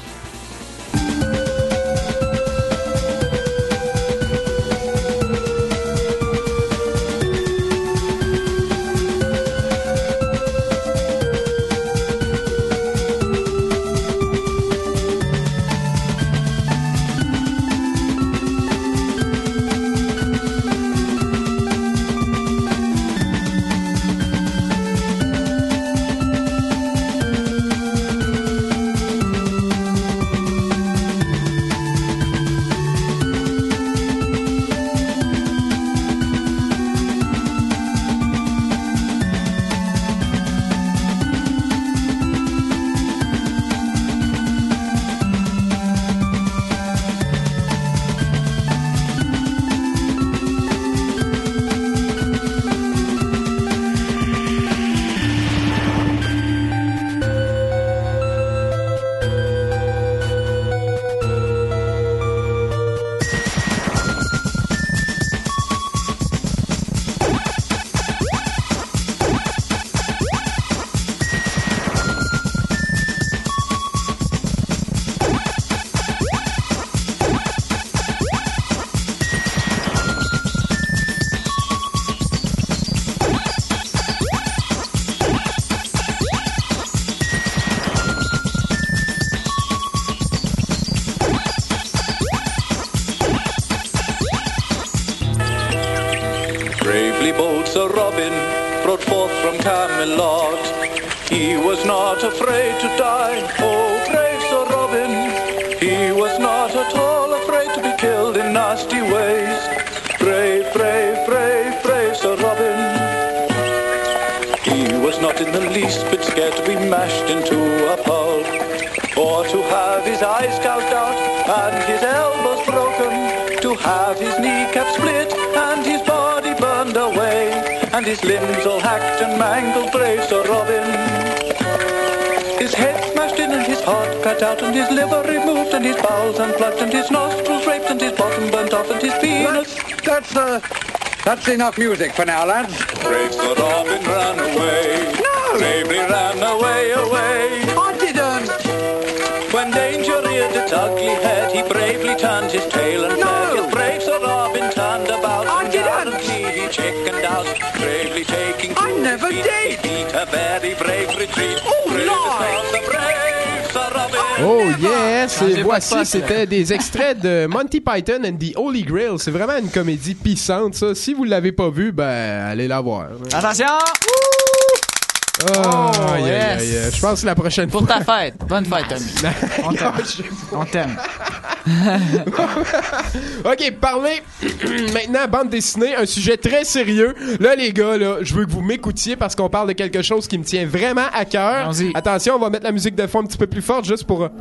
F: Bravely bold Sir Robin rode forth from Camelot. He was not afraid to die, oh brave Sir Robin. He was not at all afraid to be killed in nasty ways. Brave, brave, brave, brave Sir Robin. He was not in the least bit scared to be mashed into a pulp, or to have his eyes gouged out and his elbows broken, to have his kneecap split and his body burned away, and his limbs all hacked and mangled. Brave Sir Robin. His head smashed in and his heart cut out and his liver removed and his bowels unplugged and his nostrils raped and his bottom burnt off and his penis.
I: That's, uh, that's enough music for now, lads.
F: Brave Sir Robin ran away.
I: No!
F: Bravely ran away, away.
I: I didn't.
F: When danger reared its ugly head, he bravely turned his tail and
I: No!
F: fled. Yet brave Sir Robin turned about
I: I
F: and
I: didn't.
F: gallantly he chickened out, bravely taking to
I: I never
F: his feet.
I: did.
F: He beat a very brave retreat.
I: Oh,
F: Brave
I: lie.
F: is not the brave Sir Robin.
A: Oh yes!
B: Changez
A: Et
B: pas de
A: voici,
B: poste,
A: c'était des extraits de Monty Python and the Holy Grail. C'est vraiment une comédie pissante, ça. Si vous l'avez pas vu, ben, allez la voir.
B: Attention!
A: Oh, aïe, aïe,
B: yes.
A: aïe, aïe. Je pense que la prochaine
B: Pour
A: fois...
B: ta fête. Bonne fête, Tommy. On t'aime. On t'aime.
A: OK, parlez maintenant bande dessinée, un sujet très sérieux. Là, les gars, là, je veux que vous m'écoutiez parce qu'on parle de quelque chose qui me tient vraiment à cœur.
B: Allons-y.
A: Attention, on va mettre la musique de fond un petit peu plus forte juste pour... euh,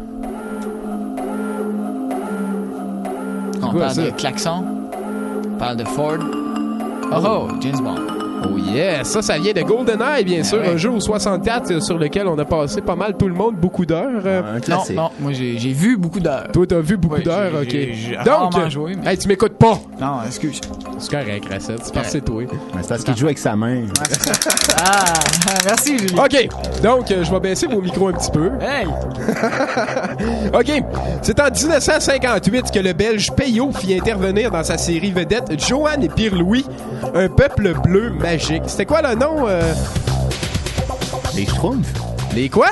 B: On
A: quoi,
B: parle
A: ça?
B: de klaxon. On parle de Ford. Oh oh, James Bond.
A: Oh yeah, ça, ça vient de GoldenEye, bien sûr,
B: ouais.
A: un jeu au soixante-quatre euh, sur lequel on a passé pas mal tout le monde, beaucoup d'heures. euh.
D: Un
B: Non,
D: classique.
B: non, moi j'ai j'ai vu beaucoup d'heures.
A: Toi, t'as vu beaucoup
B: Oui,
A: d'heures,
B: j'ai-
A: OK.
B: j'ai- j'ai
A: Donc,
B: rarement joué, mais-
A: hey, tu m'écoutes pas.
B: Non, excuse.
A: C'est correct, Racette, c'est parce que c'est toi.
D: Mais c'est parce qu'il joue avec sa main.
B: Ah, merci, Julie.
A: OK, donc, euh, je vais baisser vos micros un petit peu.
B: Hey!
A: OK. C'est en dix-neuf cent cinquante-huit que le Belge Peyo fit intervenir dans sa série vedette Johan et Pierre-Louis, un peuple bleu magique. C'était quoi le nom? euh?
D: Les Schtroumpfs.
A: Les quoi?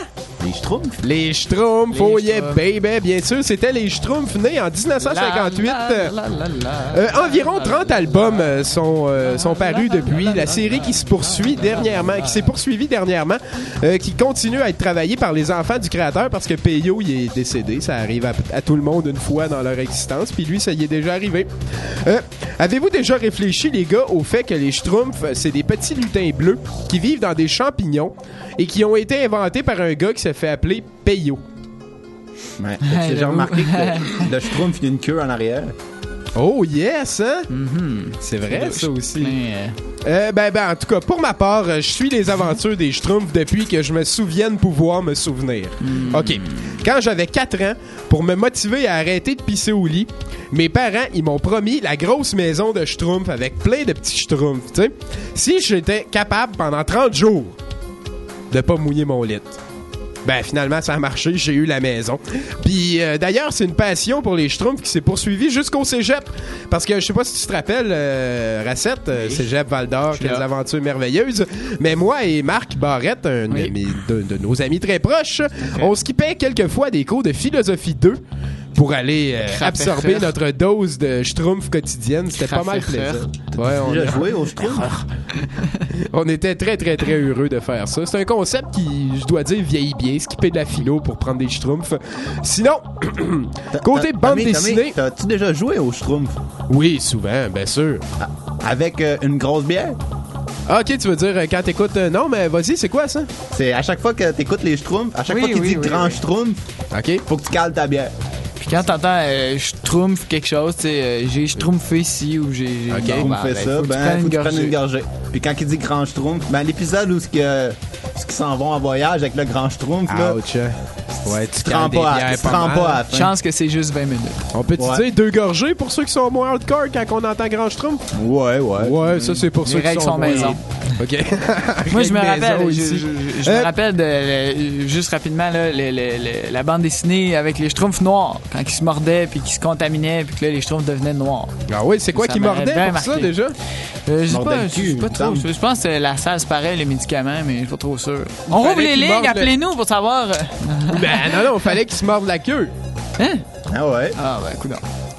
D: Les Schtroumpfs?
A: Les Schtroumpfs,
B: Les
A: oh yeah,
B: Schtroumpfs.
A: baby, bien sûr, c'était les Schtroumpfs nés en dix-neuf cent cinquante-huit.
B: La, la, la, la, la,
A: Euh,
B: la,
A: environ
B: la,
A: trente
B: la,
A: albums
B: la,
A: euh, sont, euh, sont parus depuis. La série qui se poursuit dernièrement, qui s'est poursuivie dernièrement, euh, qui continue à être travaillée par les enfants du créateur parce que Peyo, il est décédé. Ça arrive à, à tout le monde une fois dans leur existence. Puis lui, ça y est déjà arrivé. Euh, avez-vous déjà réfléchi, les gars, au fait que les Schtroumpfs, c'est des petits lutins bleus qui vivent dans des champignons et qui ont été inventés par un gars qui s'est fait appeler Peyo?
D: Ouais. T'as déjà
B: j'avoue.
D: remarqué que le, le Schtroumpf, il y a une queue en arrière?
A: Oh yes, hein?
B: Mhm.
A: C'est vrai, ça aussi.
B: Mais, euh,
A: Euh, ben, ben, en tout cas, pour ma part, euh, je suis les aventures des Schtroumpfs depuis que je me souvienne pouvoir me souvenir. OK. Quand j'avais quatre ans, pour me motiver à arrêter de pisser au lit, mes parents, ils m'ont promis la grosse maison de Schtroumpfs avec plein de petits Schtroumpfs, tu sais. Si j'étais capable pendant trente jours de pas mouiller mon lit. Ben, finalement, ça a marché. J'ai eu la maison. Puis, euh, d'ailleurs, c'est une passion pour les Schtroumpfs qui s'est poursuivie jusqu'au cégep. Parce que, je sais pas si tu te rappelles, euh, Racette, euh, cégep Val-d'Or, quelles
B: là.
A: aventures merveilleuses. Mais moi et Marc Barrette, un
B: Oui.
A: de, mes- de- de nos amis très proches, on skippait quelquefois des cours de philosophie deux pour aller euh,
B: Crapper
A: absorber
B: faire.
A: notre dose de Schtroumpf quotidienne. C'était pas mal
B: Crapper
A: plaisant. Ouais, on,
D: Tu as joué au Schtroumpf?
A: on était très, très, très heureux de faire ça. C'est un concept qui, je dois dire, vieillit bien. Skipper de la philo pour prendre des Schtroumpfs. Sinon, côté
D: T'as-
A: bande
D: Tommy,
A: dessinée...
D: Tommy, T'as-tu déjà joué au Schtroumpf?
A: Oui, souvent, bien sûr.
D: Avec euh, une grosse bière?
A: Ah, ok, tu veux dire euh, quand t'écoutes... euh, non, mais vas-y, c'est quoi ça?
D: C'est à chaque fois que t'écoutes les Schtroumpfs, à chaque
B: Oui,
D: fois qu'il
B: oui,
D: dit
B: oui,
D: grand
B: oui.
D: Schtroumpf,
A: Ok.
D: faut que tu cales ta bière.
B: Puis quand t'entends euh, je trompe quelque chose, tu sais, euh, j'ai schtroumpfé ici ou j'ai. j'ai-
A: Ok.
B: Bon,
D: On
B: ben,
D: fait
B: ben,
D: ça,
B: faut que tu
D: ben,
B: prennes
D: faut que tu
B: gorgée.
D: prennes une gorgée. Puis quand il dit grand Schtroumpf, ben, l'épisode où ce que, ce qu'ils s'en vont en voyage avec le grand Schtroumpf, là,
A: Ouch. Ouais, tu
D: tu te
A: cales
D: rends
A: des
D: pas à,
A: bières
D: tu te
A: pas
D: rends
A: mal.
D: pas à la fin.
B: Chance que c'est juste vingt minutes.
A: On peut-tu
D: Ouais.
A: dire deux gorgées pour ceux qui sont moins hardcore quand on entend Grand Schtroumpf?
D: Ouais, ouais.
A: Ouais, ça c'est pour
B: Les
A: ceux qui
B: règles
A: sont
B: sont
A: moins...
B: maison.
A: OK.
B: Moi, je me
A: Règles
B: rappelle,
A: maison
B: je,
A: ici.
B: je- je
A: Euh,
B: me rappelle de, le- juste rapidement, là, le- le- le- la bande dessinée avec les schtroumpfs noirs, quand ils se mordaient puis qu'ils se contaminaient puis que là, les schtroumpfs devenaient noirs.
A: Ah oui, c'est quoi
B: Ça
A: qui
B: m'avait
A: mordait
B: bien
A: pour ça
B: marqué.
A: déjà?
B: Euh, je sais
D: Mordait
B: pas,
D: le
B: je
D: cul,
B: sais pas
D: il me
B: trop.
D: semble.
B: Je pense que la salle se paraît, les médicaments, mais je suis pas trop sûr. On rouvre
A: fallait
B: les
A: qu'ils
B: lignes,
A: mordent le-
B: appelez-nous pour savoir. euh,
A: Ben non, non, fallait qu'il se morde la queue.
B: Hein?
D: Ah ouais.
B: Ah, ben, coudonc.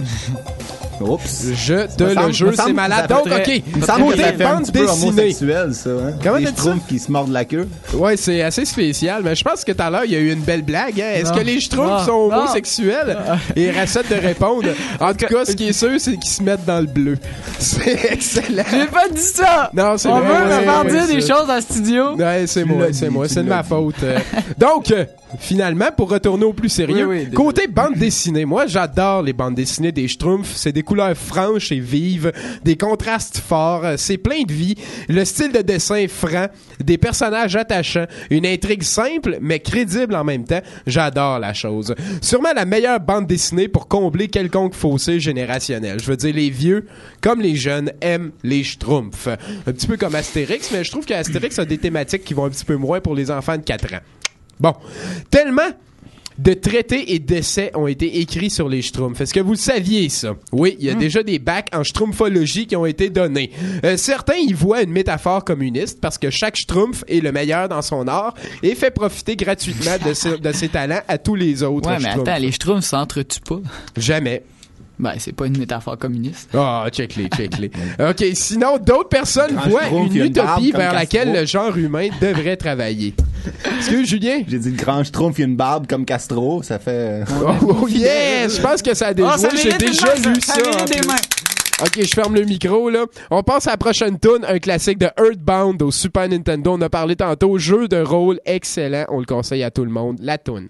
D: Oups.
A: Je te
D: Me
A: le
D: semble-
A: jure,
D: me semble
A: c'est
D: que
A: malade.
D: ça
A: Donc,
D: fait
A: OK.
D: Il me semble que
A: Côté
D: ça fait un
A: bande
D: petit peu
A: dessinée.
D: homosexuel, ça. Hein?
A: Comment
D: les
A: t'as dit ça?
D: Schtroumpfs qui se mordent la queue.
A: Ouais, c'est assez spécial, mais je pense que tout à l'heure, il y a eu une belle blague. Hein? Est-ce
B: Non.
A: que les Schtroumpfs
B: Non.
A: sont
B: Non.
A: homosexuels? Et Racette de répondre. En tout cas, ce qui est sûr, c'est qu'ils se mettent dans le bleu. C'est excellent.
B: J'ai pas dit ça!
A: Non, c'est
B: On
A: vrai,
B: veut me
A: ouais,
B: faire
A: ouais,
B: dire des
A: ça.
B: choses en studio.
A: Ouais, c'est
D: Tu
A: moi,
D: l'as
A: c'est
D: dit,
A: moi,
D: tu
A: c'est de
D: l'as
A: ma
D: dit.
A: faute. Euh, Donc, euh, finalement, pour retourner au plus sérieux,
B: Oui, oui, désolé.
A: côté bande dessinée, moi j'adore les bandes dessinées des Schtroumpfs. C'est des couleurs franches et vives, des contrastes forts, euh, c'est plein de vie, le style de dessin est franc, des personnages attachants, une intrigue simple mais crédible en même temps. J'adore la chose. Sûrement la meilleure bande dessinée pour combler quelconque fossé générationnel. Je veux dire, les vieux comme les jeunes aiment les Schtroumpfs. Un petit peu comme Astérix, mais je trouve qu'Astérix a des thématiques qui vont un petit peu moins pour les enfants de quatre ans. Bon, tellement de traités et d'essais ont été écrits sur les Schtroumpfs. Est-ce que vous le saviez, ça? Oui, il y a déjà des bacs en Schtroumpfologie qui ont été donnés. Euh, certains y voient une métaphore communiste parce que chaque Schtroumpf est le meilleur dans son art et fait profiter gratuitement de, ses, de ses talents à tous les autres
B: Ouais, mais
A: Schtroumpfs.
B: attends, les schtroumpfs s'entretuent pas.
A: Jamais.
B: Ben, c'est pas une métaphore communiste.
A: Ah, check-les, check-les. OK, sinon, d'autres personnes
D: Grand
A: voient
D: Schtroumpf, il y
A: une
D: a une barbe
A: utopie
D: comme
A: vers laquelle
D: Castro.
A: le genre humain devrait travailler. Excuse, Julien?
D: J'ai dit le grand Schtroumpf, il y a une barbe comme Castro, ça fait...
A: Oh, oh yes! Je pense que ça a déjà...
B: Ah, ça
A: J'ai
B: mérite une
A: déjà
B: main,
A: lu
B: ça
A: ça.
B: mérite
A: en
B: des
A: plus.
B: mains.
A: OK, je ferme le micro, là. On passe à la prochaine tune, un classique de Earthbound au Super Nintendo. On a parlé tantôt, jeu de rôle excellent. On le conseille à tout le monde. La tune.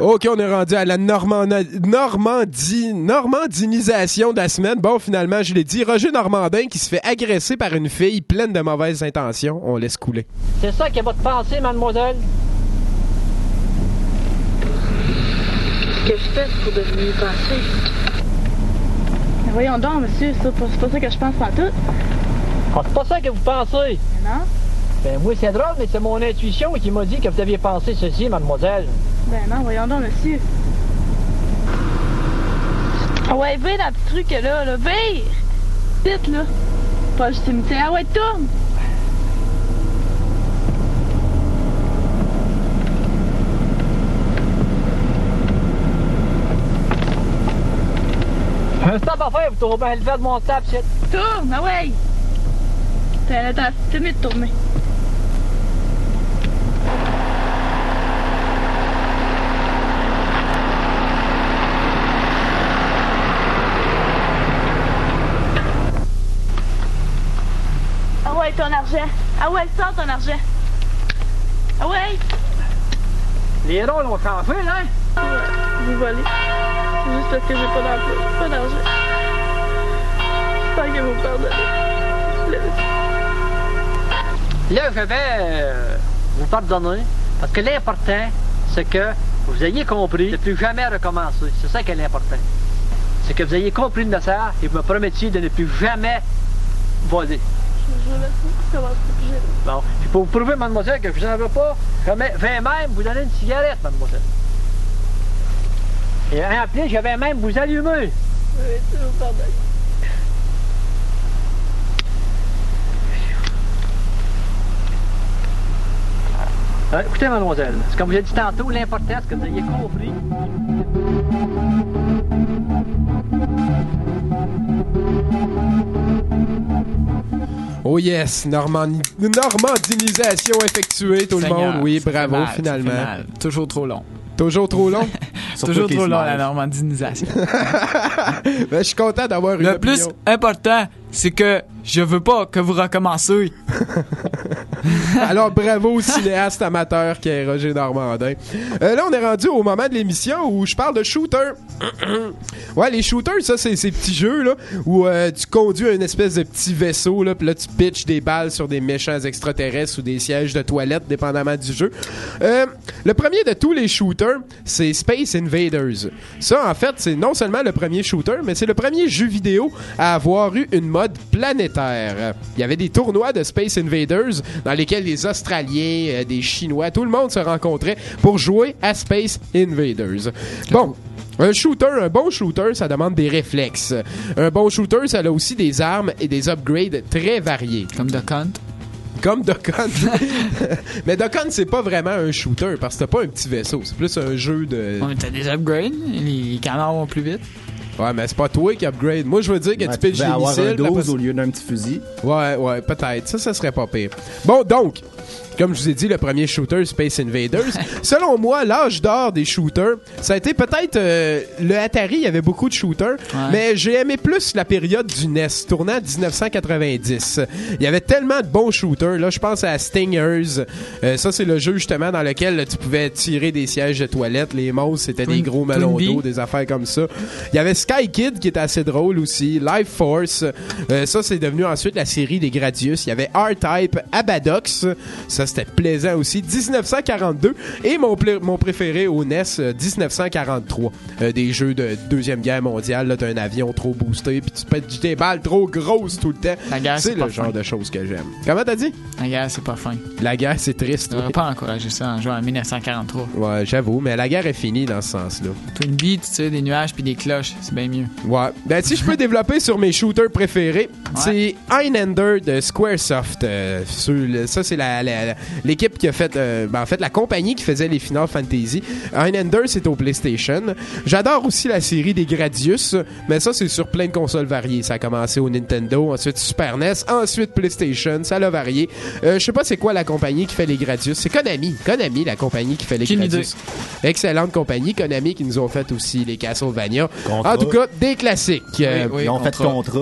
A: OK, on est rendu à la Normandie, Normandie, normandinisation de la semaine. Bon, finalement, je l'ai dit, Roger Normandin qui se fait agresser par une fille pleine de mauvaises intentions. On laisse couler.
J: C'est ça qui est votre pensée, mademoiselle?
K: Qu'est-ce que je fais pour devenir pensée?
L: Mais voyons donc, monsieur, c'est pas, c'est pas ça que je pense pas tout.
J: Ah, c'est pas ça que vous pensez?
L: Mais non.
J: Ben, moi, c'est drôle, mais c'est mon intuition qui m'a dit que vous aviez pensé ceci, mademoiselle.
L: Ben non, voyons donc, monsieur. Ah ouais, vire dans le petit truc là, là, vire! Vite, là. Pas le cimetière. Ah ouais, tourne!
J: Un stop à faire, vous trouvez bien le faire de mon stop, shit.
L: Tourne, ah ouais! T'as, t'as, t'as mieux de tourner. Ah ouais, ton argent. Ah ouais, sors ton argent. Ah ouais.
J: Les rôles ont changé, hein?
L: Ouais, vous volez. C'est juste parce que j'ai pas d'emploi, pas d'argent. J'espère que vous pardonnez.
J: Là, je vais euh, vous pardonner, parce que l'important, c'est que vous ayez compris de ne plus jamais recommencer. C'est ça qui est l'important. C'est que vous ayez compris le message et vous me promettiez de ne plus jamais voler.
L: Je vous laisse commencer plus jamais.
J: Bon. Puis pour vous prouver, mademoiselle, que je n'en veux pas, je vais même vous donner une cigarette, mademoiselle. Et en plus, je vais même vous allumer.
L: Oui, tu vous pardonnes.
J: Euh, écoutez, mademoiselle, c'est comme je l'ai dit tantôt, l'important, c'est que vous ayez compris.
A: Oh yes, Normandi- normandinisation effectuée, tout
B: Seigneur,
A: le monde. Oui, bravo,
B: mal,
A: finalement.
B: mal. Toujours trop long.
A: Toujours trop long?
B: Toujours trop long, la normandinisation.
A: Ben, je suis content d'avoir une
B: Le
A: opinion.
B: plus important, c'est que je veux pas que vous recommencez.
A: Alors, bravo au cinéaste amateur qui est Roger Normandin. Euh, là, on est rendu au moment de l'émission où je parle de shooter. Ouais, les shooters, ça, c'est ces petits jeux là où euh, tu conduis une espèce de petit vaisseau, là, puis là, tu pitches des balles sur des méchants extraterrestres ou des sièges de toilettes, dépendamment du jeu. Euh, le premier de tous les shooters, c'est Space Invaders. Ça, en fait, c'est non seulement le premier shooter, mais c'est le premier jeu vidéo à avoir eu une mode planétaire. Il y avait des tournois de Space Invaders dans lesquels des Australiens, euh, des Chinois, tout le monde se rencontrait pour jouer à Space Invaders. Bon. Un shooter, un bon shooter, ça demande des réflexes. Un bon shooter, ça a aussi des armes et des upgrades très variés.
B: Comme Duck Hunt.
A: Comme Duck Hunt. Mais Duck Hunt, c'est pas vraiment un shooter parce que t'as pas un petit vaisseau. C'est plus un jeu de...
B: Ouais, t'as des upgrades. Les canards vont plus vite.
A: Ouais, mais c'est pas toi qui upgrade. Moi, je veux dire que
D: Ouais,
A: tu pitches
D: tu
A: des
D: peux avoir
A: missiles.
D: un douze
A: après ça-
D: au lieu d'un petit fusil.
A: Ouais, ouais, peut-être. Ça, ça serait pas pire. Bon, donc, comme je vous ai dit, le premier shooter, Space Invaders. Selon moi, l'âge d'or des shooters, ça a été peut-être... euh, le Atari, il y avait beaucoup de shooters, mais j'ai aimé plus la période du N E S, tournant en dix-neuf cent quatre-vingt-dix. Il y avait tellement de bons shooters. Là, je pense à Stingers. Euh, ça, c'est le jeu, justement, dans lequel là, tu pouvais tirer des sièges de toilettes. Les monstres, c'était des
B: Twin-
A: gros melons
B: Twin Bee.
A: d'eau, des affaires comme ça. Il y avait Sky Kid, qui était assez drôle aussi. Life Force. Euh, ça, c'est devenu ensuite la série des Gradius. Il y avait R-Type, Abadox. Ça, c'était plaisant aussi. dix-neuf cent quarante-deux. Et mon, pla- mon préféré au N E S, euh, dix-neuf cent quarante-trois. Euh, des jeux de Deuxième Guerre mondiale. Là, t'as un avion trop boosté, puis tu pètes des balles trop grosses tout le temps.
B: La guerre,
A: c'est
B: c'est
A: le
B: pas
A: genre
B: fin.
A: de choses que j'aime. Comment t'as dit?
B: La guerre, c'est pas fin.
A: La guerre, c'est triste.
B: Tu devrais pas encourager ça en jouant en dix-neuf cent quarante-trois.
A: Ouais, j'avoue, mais la guerre est finie dans ce sens-là.
B: Twin Bee, tu sais, des nuages puis des cloches, c'est bien mieux.
A: Ouais. Ben, si je peux développer sur mes shooters préférés, c'est Highlander de Squaresoft. Euh, sur le- ça, c'est la, la- la- l'équipe qui a fait, euh, ben, en fait, la compagnie qui faisait les Final Fantasy. Highlander, c'est au PlayStation. J'adore aussi la série des Gradius, mais ça, c'est sur plein de consoles variées. Ça a commencé au Nintendo, ensuite Super N E S, ensuite PlayStation. Ça l'a varié. Euh, je sais pas c'est quoi la compagnie qui fait les Gradius. C'est Konami. Konami, la compagnie qui fait les
B: Aucune
A: Gradius. Excellente compagnie. Konami qui nous ont fait aussi les Castlevania.
D: Contra.
A: En tout cas, des classiques. Euh,
B: Oui,
D: Ils ont fait
B: Contra.
D: contrat.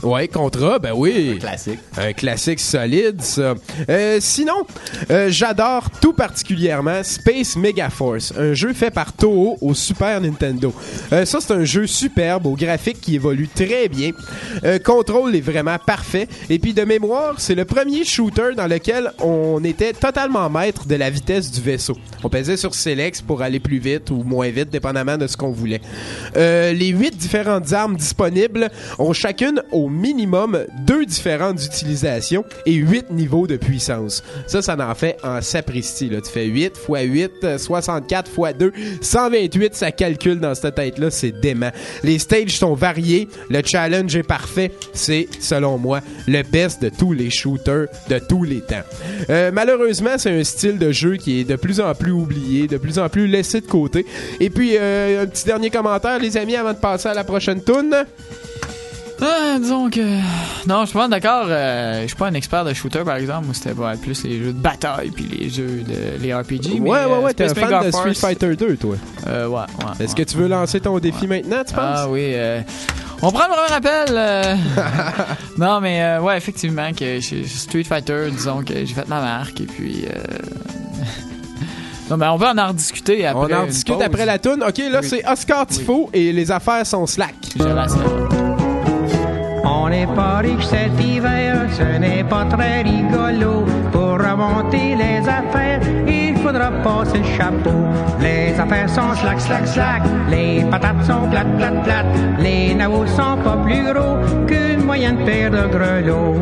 A: Ouais, Contra, ben oui.
D: Un classique.
A: Un classique solide, ça. Euh, sinon, euh, j'adore tout particulièrement Space Megaforce, un jeu fait par Toho au Super Nintendo. Euh, ça, c'est un jeu superbe, au graphique qui évolue très bien. Euh, contrôle est vraiment parfait. Et puis, de mémoire, c'est le premier shooter dans lequel on était totalement maître de la vitesse du vaisseau. On pesait sur Select pour aller plus vite ou moins vite, dépendamment de ce qu'on voulait. Euh, les huit différentes armes disponibles ont chacune au minimum deux différentes utilisations et huit niveaux de puissance. Ça, ça en fait en sapristi, là. Tu fais huit fois huit, soixante-quatre fois deux, cent vingt-huit, ça calcule dans cette tête-là, c'est dément. Les stages sont variés, le challenge est parfait, c'est, selon moi, le best de tous les shooters de tous les temps. Euh, malheureusement, c'est un style de jeu qui est de plus en plus oublié, de plus en plus laissé de côté. Et puis, euh, un petit dernier commentaire, les amis, avant de passer à la prochaine toune.
B: Ah, disons que... Non, je suis pas d'accord. Euh, je suis pas un expert de shooter, par exemple. Moi, c'était pas plus les jeux de bataille puis les jeux de... les R P G.
A: Ouais,
B: mais,
A: ouais,
B: euh,
A: ouais, t'es un
B: Space
A: fan de
B: Megaforce,
A: Street Fighter deux, toi.
B: Euh, ouais, ouais.
A: Est-ce
B: ouais,
A: que tu veux lancer ton défi
B: ouais.
A: maintenant, tu penses?
B: Ah oui, euh... On prend le premier appel. Euh... non, mais euh, ouais, effectivement, que chez Street Fighter, disons que j'ai fait ma marque et puis... Euh... non, mais on va en en rediscuter après.
A: On en discute
B: pause.
A: après la toune. OK, là,
B: oui.
A: c'est Oscar Tifo oui. et les affaires sont slack.
B: Je la sais.
M: On n'est pas riche cet hiver, ce n'est pas très rigolo. Pour remonter les affaires, il faudra passer le chapeau. Les affaires sont slack, slack, slack. Les patates sont plates, plates, plates. Les navos sont pas plus gros qu'une moyenne paire de grelots.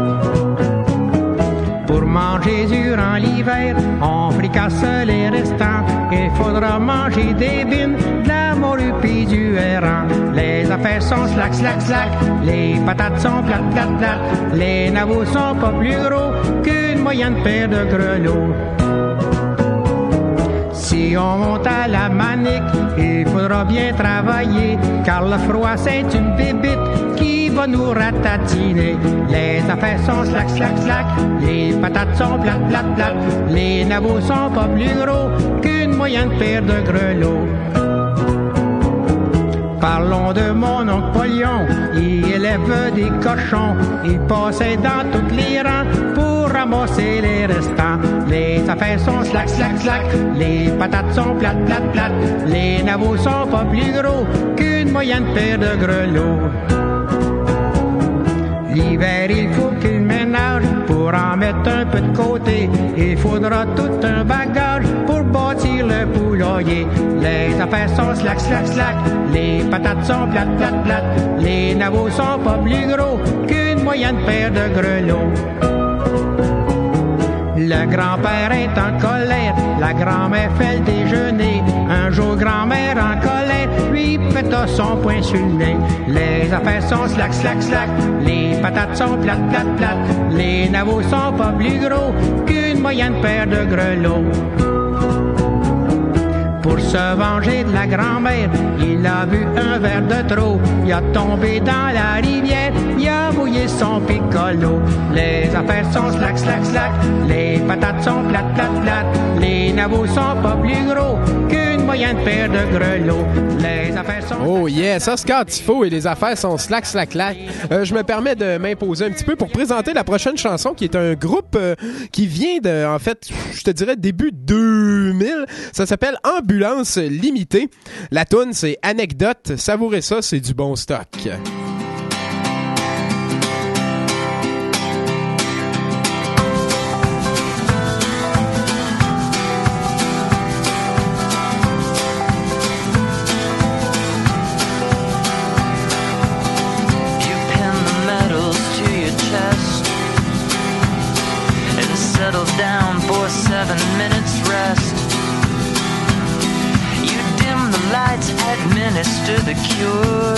M: Pour manger durant l'hiver, on fricasse les restants. Il faudra manger des bines, de la morue pis du héran. Les affaires sont slack, slack, slack. Les patates sont plates, plates, plates. Les navos sont pas plus gros qu'une moyenne paire de grelots. Si on monte à la manique, il faudra bien travailler, car le froid c'est une bébite qui va nous ratatiner. Les affaires sont slack, slack, slack. Les patates sont plates, plates, plates. Les navos sont pas plus gros qu'une moyenne paire de grelots. Parlons de mon oncle Polion, il élève des cochons. Il passait dans tous les rangs pour ramasser les restants. Les affaires sont slack, slack, slack. Les patates sont plates, plates, plates. Les navos sont pas plus gros qu'une moyenne paire de grelots. L'hiver, il faut qu'il ménage pour en mettre un peu de côté. Il faudra tout un bagage pour bâtir le poulailler. Les affaires sont slack, slack, slack. Les patates sont plates, plates, plates. Les navos sont pas plus gros qu'une moyenne paire de grelots. Le grand-père est en colère, la grand-mère fait le déjeuner. Un jour, grand-mère en colère, lui péta son poing sur le nez. Les affaires sont slack, slack, slack. Les patates sont plates, plates, plates. Les navos sont pas plus gros qu'une moyenne paire de grelots. Pour se venger de la grand-mère, il a bu un verre de trop. Il a tombé dans la rivière, il a mouillé son piccolo. Les affaires sont slack, slack, slack. Les patates sont plates, plates, plates. Les navos sont pas plus gros qu'une moyenne paire de grelots. Les affaires sont...
A: Oh yes, Oscar Tifo et les affaires sont slack, slack, slack. Euh, je me permets de m'imposer un petit peu pour présenter la prochaine chanson qui est un groupe euh, qui vient de, en fait, je te dirais début deux mille. Ça s'appelle Ambulance Limitée. La toune, c'est Anecdote. Savourez ça, c'est du bon stock.
C: Down for seven minutes rest. You dim the lights, administer the cure.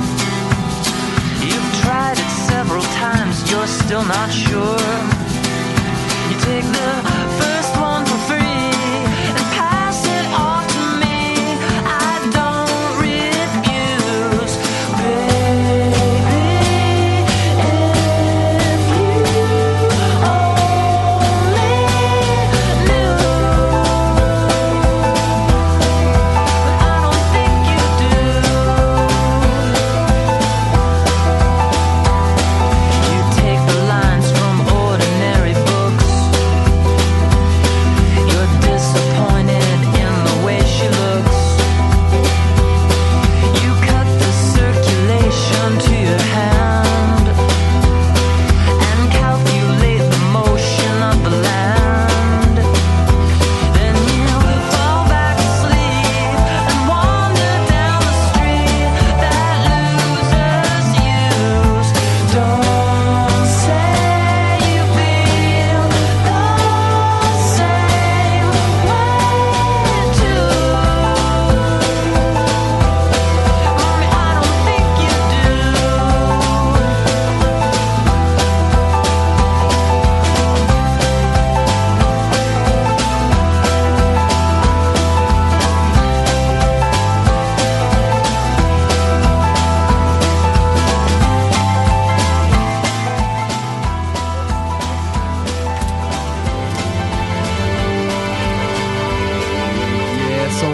C: You've tried it several times, you're still not sure. You take the first one for free and pass it on to me. I don't refuse, baby. If you only knew, but I don't think you do.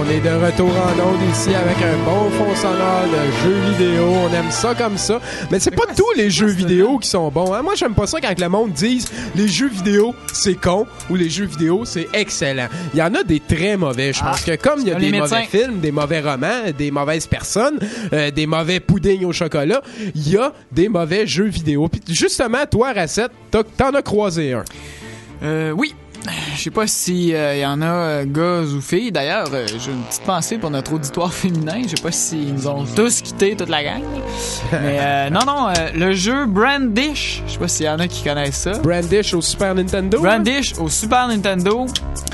A: on est de retour en onde ici avec un bon fond sonore de jeux vidéo. On aime ça comme ça. Mais c'est pas tous les jeux vidéo qui sont bons. Hein? Moi, j'aime pas ça quand le monde dise les jeux vidéo, c'est con ou les jeux vidéo, c'est excellent. Il y en a des très mauvais. Je pense que comme il y a des mauvais films, des mauvais romans, des mauvaises personnes, euh, des mauvais puddings au chocolat, il y a des mauvais jeux vidéo. Puis justement, toi, Racette, t'en as croisé un.
B: Euh, oui. Je sais pas s'il euh, y en a euh, gars ou filles. D'ailleurs, euh, j'ai une petite pensée pour notre auditoire féminin. Je sais pas s'ils nous ont tous quittés, toute la gang. Mais euh, non, non, euh, le jeu Brandish, je sais pas s'il y en a qui connaissent ça.
A: Brandish au Super Nintendo?
B: Brandish hein? Au Super Nintendo.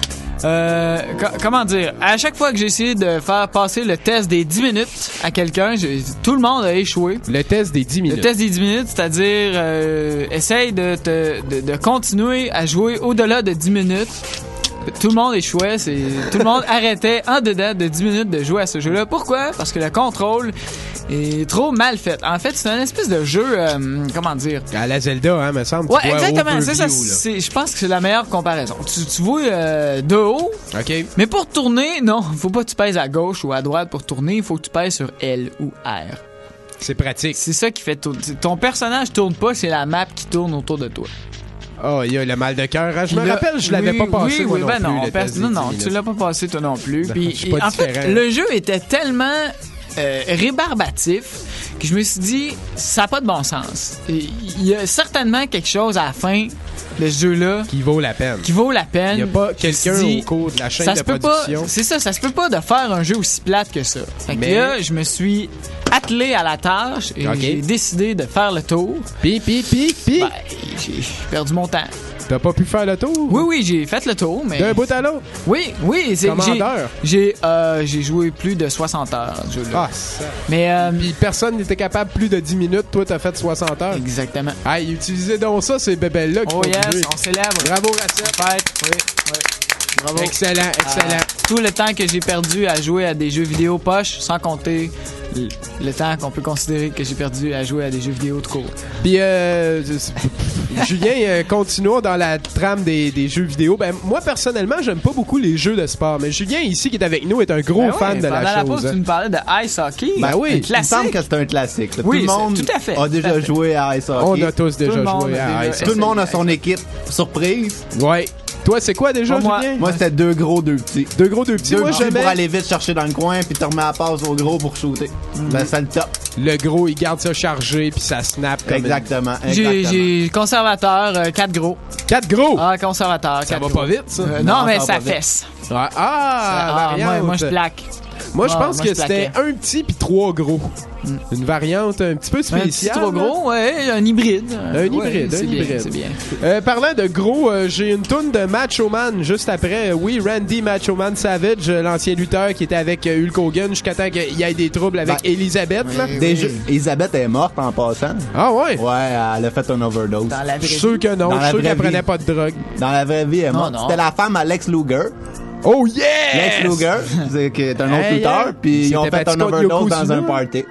B: Euh, co- comment dire? À chaque fois que j'ai essayé de faire passer le test des dix minutes à quelqu'un, j'ai, tout le monde a échoué.
A: Le test des dix minutes.
B: Le test des dix minutes, c'est-à-dire euh, essaye de, te, de, de continuer à jouer au-delà de dix minutes. Tout le monde échouait, c'est tout le monde arrêtait en dedans de dix minutes de jouer à ce jeu-là. Pourquoi? Parce que le contrôle est trop mal fait. En fait, c'est un espèce de jeu, euh, comment dire?
A: À la Zelda, hein, me semble.
B: Ouais, exactement. C'est ça. C'est, je pense que c'est la meilleure comparaison. Tu, tu vois euh, de haut.
A: OK.
B: Mais pour tourner, non, faut pas que tu pèses à gauche ou à droite pour tourner. Il faut que tu pèses sur L ou R.
A: C'est pratique.
B: C'est ça qui fait tourner. Ton personnage tourne pas, c'est la map qui tourne autour de toi.
A: Oh, il y a le mal de cœur. Hein? Je me rappelle, je l'avais
B: oui,
A: pas passé.
B: Oui, oui,
A: moi
B: ben
A: non,
B: non,
A: plus,
B: pers- non, non, tu l'as pas passé toi non plus.
A: Non,
B: Puis,
A: je suis pas
B: en
A: différent.
B: fait, le jeu était tellement euh, rébarbatif que je me suis dit, ça n'a pas de bon sens. Il y a certainement quelque chose à la fin de ce jeu-là
A: qui vaut la peine.
B: Qui vaut la peine.
A: Il n'y a pas quelqu'un
B: dit,
A: au cours de la chaîne
B: ça
A: de
B: se peut
A: production.
B: Pas, c'est ça, ça se peut pas de faire un jeu aussi plate que ça. Fait
A: Mais...
B: que là, je me suis attelé à la tâche et
A: okay.
B: j'ai décidé de faire le tour.
A: Puis, puis, puis, puis.
B: Ben, j'ai perdu mon temps.
A: T'as pas pu faire le tour?
B: Oui, oui, j'ai fait le tour, mais...
A: D'un bout à l'autre?
B: Oui, oui. C'est,
A: Commandeur?
B: J'ai, j'ai, euh, j'ai joué plus de soixante heures à ce jeu-là.
A: Ah, ça.
B: Mais... Euh,
A: Puis personne n'était capable plus de dix minutes. Toi, t'as fait soixante heures.
B: Exactement.
A: Hey, utilisez donc ça, ces bébelles-là qui
B: Oh
A: font
B: yes,
A: jouer.
B: on célèbre.
A: Bravo, Racette.
B: Fête, oui, oui. Bravo.
A: Excellent, excellent.
B: Euh, tout le temps que j'ai perdu à jouer à des jeux vidéo poches, sans compter le, le temps qu'on peut considérer que j'ai perdu à jouer à des jeux vidéo de cours.
A: Puis, euh, Julien, euh, continuons dans la trame des, des jeux vidéo. Ben, moi, personnellement, j'aime pas beaucoup les jeux de sport. Mais Julien, ici, qui est avec nous, est un gros
B: ben
A: fan
B: oui,
A: de la,
B: la
A: chose.
B: Pause,
A: hein.
B: Tu nous parlais de ice hockey.
D: Ben oui,
B: un classique.
D: il me semble que c'est un classique. Là.
B: Oui,
D: tout le monde
B: tout à fait,
D: a déjà
B: fait.
D: joué à ice hockey.
A: On a tous déjà joué à ice
D: hockey. Tout le monde a son équipe surprise.
A: Ouais. Toi, c'est quoi déjà,
B: Pas moi.
A: Julien?
D: Moi, c'était deux gros, deux petits.
A: Deux gros, deux petits.
D: Deux
A: moi,
D: petits
A: j'aimais...
D: pour aller vite chercher dans le coin, puis te remets à passe au gros pour shooter. Mm-hmm. Ben, c'est le top.
A: Le gros, il garde ça chargé, puis ça snap comme
D: Exactement.
A: une...
D: exactement.
B: J'ai, j'ai conservateur, euh, quatre gros.
A: Quatre gros?
B: Ah, conservateur,
A: ça va
B: gros.
A: pas vite, ça?
B: Euh, non,
D: non,
B: mais
D: ça
B: ça
D: va pas
B: fesse.
A: Ouais. Ah,
B: Ah, moi, moi, je plaque.
A: Moi, je
B: Ah,
A: pense
B: moi,
A: que
B: je
A: c'était
B: plaquais.
A: un petit puis trois gros. Mm. Une variante un petit peu
B: Un petit
A: spéciale.
B: trop gros, ouais, un hybride.
A: Un
B: Ouais,
A: hybride, un
B: c'est bien,
A: hybride.
B: c'est bien.
A: Euh, parlant de gros, euh, j'ai une toune de Macho Man juste après. Euh, oui, Randy Macho Man Savage, euh, l'ancien lutteur qui était avec euh, Hulk Hogan jusqu'à temps qu'il y ait des troubles avec
D: Ben,
A: Elisabeth. Là.
D: Des jeux- Elisabeth est morte en passant.
A: Ah ouais?
D: Ouais, elle a fait un overdose.
B: Dans la
A: Je
B: vraie
A: suis sûr
B: vie.
A: que non.
D: Dans
A: Je
D: la
A: suis sûr
D: vraie
A: qu'elle prenait
D: vie.
A: pas de drogue.
D: Dans la vraie vie, elle est
B: Non,
D: morte.
B: non.
D: C'était la femme à Lex Luger.
A: Oh yes!
D: Lex Luger, c'est- qui est un autre
A: Hey,
D: lutteur,
A: hein?
D: puis ils ont
A: C'était
D: fait
A: battu
D: un
A: contre
D: overdose dans
A: Yokozuna.
D: un party.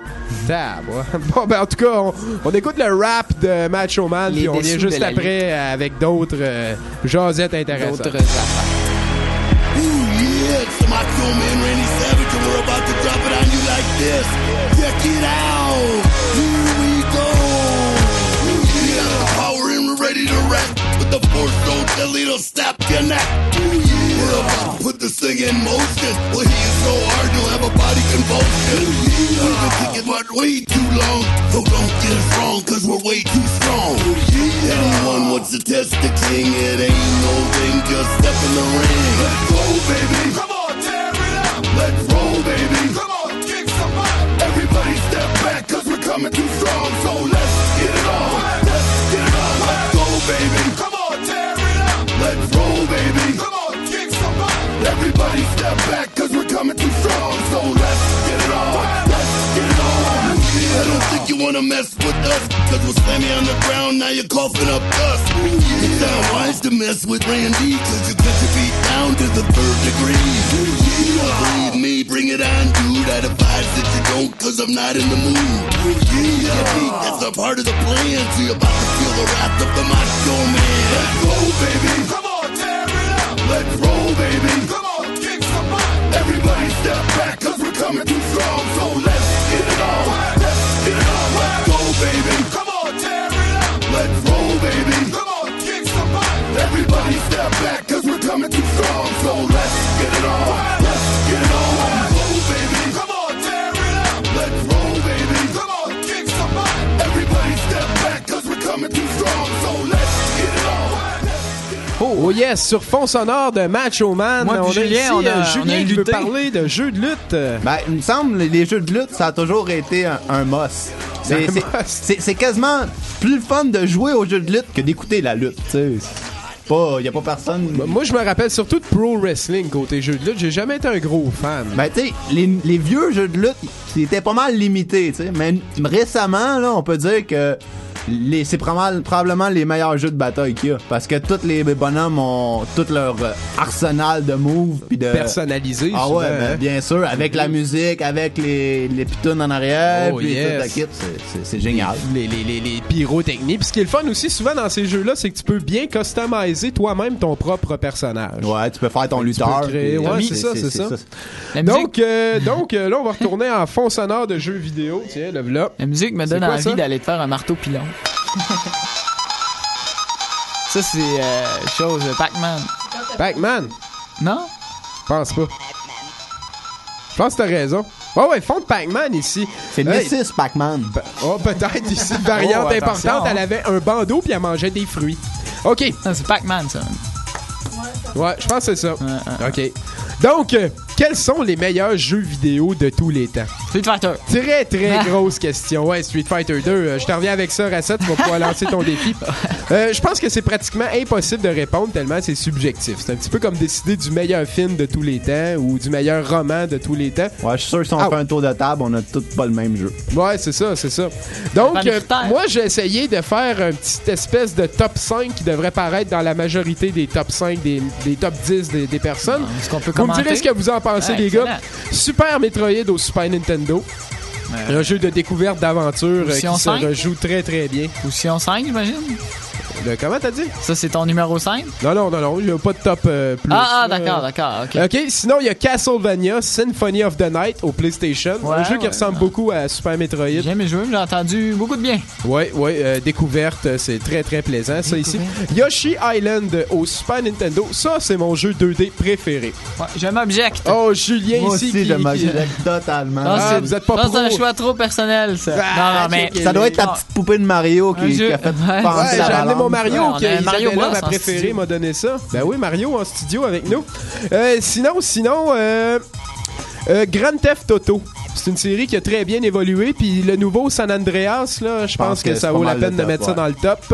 A: Tab, bon, ben, en tout cas, on, on écoute le rap de Macho Man,
B: Les
A: puis on vient
B: dessous
A: juste
B: de la
A: après avec d'autres euh, jasettes intéressantes.
B: D'autres affaires.
E: Ooh, yeah, it's the Macho Man Randy Savage, and we're about to drop it on you like this. Check it out. Here we go. We got the power and we're ready to rap. With the force so deadly it'll snap your neck. Ooh, yeah. We're about to put this thing in motion. Well, he is so hard you'll have a body convulsion. Ooh, yeah. We've been thinking about way too long. So don't get us wrong, cause we're way too strong. Ooh, yeah. Anyone wants to test the king, it ain't no thing, just step in the ring. Let's go, baby. Come on, tear it up. Let's roll, baby. Come on, kick some butt. Everybody step back, cause we're coming too strong. So let's get it on. Let's get it on. Let's go, baby. Come on, tear it up. Let's roll, baby. Come on, kick some butt. Everybody step back, cause we're coming too strong. So let's get it on. Let's get it on. I don't think you wanna mess with us, cause we'll slam you on the ground, now you're coughing up dust. It's not wise to mess with Randy, cause you cut your feet down to the third degree. You don't believe me, bring it on, dude. I'd advise that you don't, cause I'm not in the mood. You think that's a part of the plan, so you're about to feel the wrath of the Macho Man. Let's go, baby. Come on, tear it up. Let's roll, baby. Come on, kick some butt. Everybody step
A: Oh yes, sur fond sonore de Macho Man,
B: Moi,
A: on a
B: Julien,
A: ici
B: on a-
A: euh,
B: on a
A: Julien qui veut
B: lutté.
A: parler de jeux de lutte.
D: Ben, il me semble les jeux de lutte, ça a toujours été un, un must. C'est,
A: Un
D: c'est,
A: must.
D: c'est, c'est quasiment plus le fun de jouer aux jeux de lutte que d'écouter la lutte, tu sais. Pas, y a pas personne.
A: Moi, je me rappelle surtout de pro wrestling côté jeux de lutte. J'ai jamais été un gros fan.
D: Ben, tu sais, les, les vieux jeux de lutte, c'était pas mal limité, tu sais. Mais récemment, là, on peut dire que les, c'est probablement, probablement les meilleurs jeux de bataille qu'il y a. Parce que tous les bonhommes ont tout leur euh, arsenal de moves pis de.
A: Personnalisé,
D: Ah
A: souvent,
D: ouais, ben,
A: hein.
D: bien sûr, avec la musique, avec les, les pitounes en arrière,
A: Oh,
D: puis
A: yes.
D: tout le kit, c'est, c'est, c'est génial.
A: Les, les, les, les pyrotechnies. Puis ce qui est le fun aussi, souvent dans ces jeux-là, c'est que tu peux bien customiser toi-même ton propre personnage.
D: Ouais, tu peux faire ton
A: Tu
D: lutteur.
A: peux créer-
D: puis-
A: ouais,
D: Oui,
A: c'est ça, c'est ça.
B: La musique,
A: Donc, euh, donc euh, là, on va retourner en fond sonore de jeux vidéo. Tiens, le voilà.
B: la musique me
A: C'est
B: donne
A: quoi,
B: envie
A: ça?
B: d'aller te faire un marteau pilon. Ça, c'est euh, chose de Pac-Man.
A: Pac-Man?
B: Non?
A: Je pense pas. Je pense que t'as raison. Ouais, ouais, fond de Pac-Man ici.
D: C'est
A: Hey.
D: Missus Pac-Man.
A: Oh, peut-être ici, une variante
B: Oh, attention,
A: importante.
B: hein.
A: Elle avait un bandeau puis elle mangeait des fruits. OK.
B: Non, c'est Pac-Man, ça.
A: Ouais, je pense que c'est ça.
B: ouais.
A: OK. Donc, euh, quels sont les meilleurs jeux vidéo de tous les temps?
B: Street Fighter.
A: Très, très grosse question. Ouais, Street Fighter deux. euh, je te reviens avec ça, Racette. Tu vas pouvoir lancer ton défi. Euh, je pense que c'est pratiquement impossible de répondre tellement c'est subjectif. C'est un petit peu comme décider du meilleur film de tous les temps ou du meilleur roman de tous les temps.
D: Ouais, je suis sûr que si on
A: Ah.
D: fait un tour de table, on a tous pas le même jeu.
A: Ouais, c'est ça, c'est ça. Donc,
B: Pas de
A: euh,
B: critères.
A: moi, j'ai essayé de faire un petit espèce de top cinq qui devrait paraître dans la majorité des top cinq, des, des top dix des, des personnes.
B: Est-ce qu'on peut
A: Vous me
B: commenter?
A: direz ce que vous en pensez,
B: Ouais,
A: les
B: excellent.
A: gars. Super Metroid au Super Nintendo. Un jeu de découverte d'aventure euh, qui
B: Position
A: se
B: cinq?
A: rejoue très très bien.
B: Position cinq, j'imagine?
A: Le- comment t'as dit?
B: Ça, c'est ton numéro cinq?
A: Non, non, non, non, il n'y a pas de top euh, plus.
B: Ah, ah,
A: là.
B: d'accord, d'accord, ok.
A: OK, sinon il y a Castlevania Symphony of the Night au PlayStation.
B: Ouais,
A: un jeu qui
B: ouais,
A: ressemble
B: ouais.
A: beaucoup à Super Metroid.
B: J'ai jamais joué, mais j'ai entendu beaucoup de bien.
A: Ouais, ouais, euh, découverte, euh, c'est très très plaisant ça ici. Yoshi Island euh, au Super Nintendo, ça c'est mon jeu deux D préféré.
B: Ouais, je m'objecte.
A: Oh, Julien
D: Moi
A: ici
D: aussi,
A: qui,
D: je
A: qui-
D: m'objecte totalement.
B: Non,
A: Ah,
B: c'est-
A: vous êtes pas
B: je pense que c'est un
A: pro.
B: choix trop personnel, ça.
A: Ah,
B: non, non, mais.
A: check
D: Ça doit être ta
B: Non.
D: petite poupée de Mario
B: Un
D: qui,
B: jeu-
D: qui a fait
B: ouais.
D: penser
A: Ouais,
D: la
A: j'ai amené
D: balance.
A: mon Mario
B: Ouais, on
A: qui
B: a un Mario
A: Isabella,
B: Bros
A: ma
B: en
A: préférée,
B: studio.
A: m'a donné ça. Ben oui, Mario en studio avec nous. Euh, sinon, sinon, euh, euh, Grand Theft Auto. C'est une série qui a très bien évolué. Puis le nouveau San Andreas, là, je pense que,
D: que
A: ça
D: c'est
A: vaut
D: pas
A: la
D: mal le
A: peine de
D: top,
A: mettre ça
D: ouais.
A: dans le top.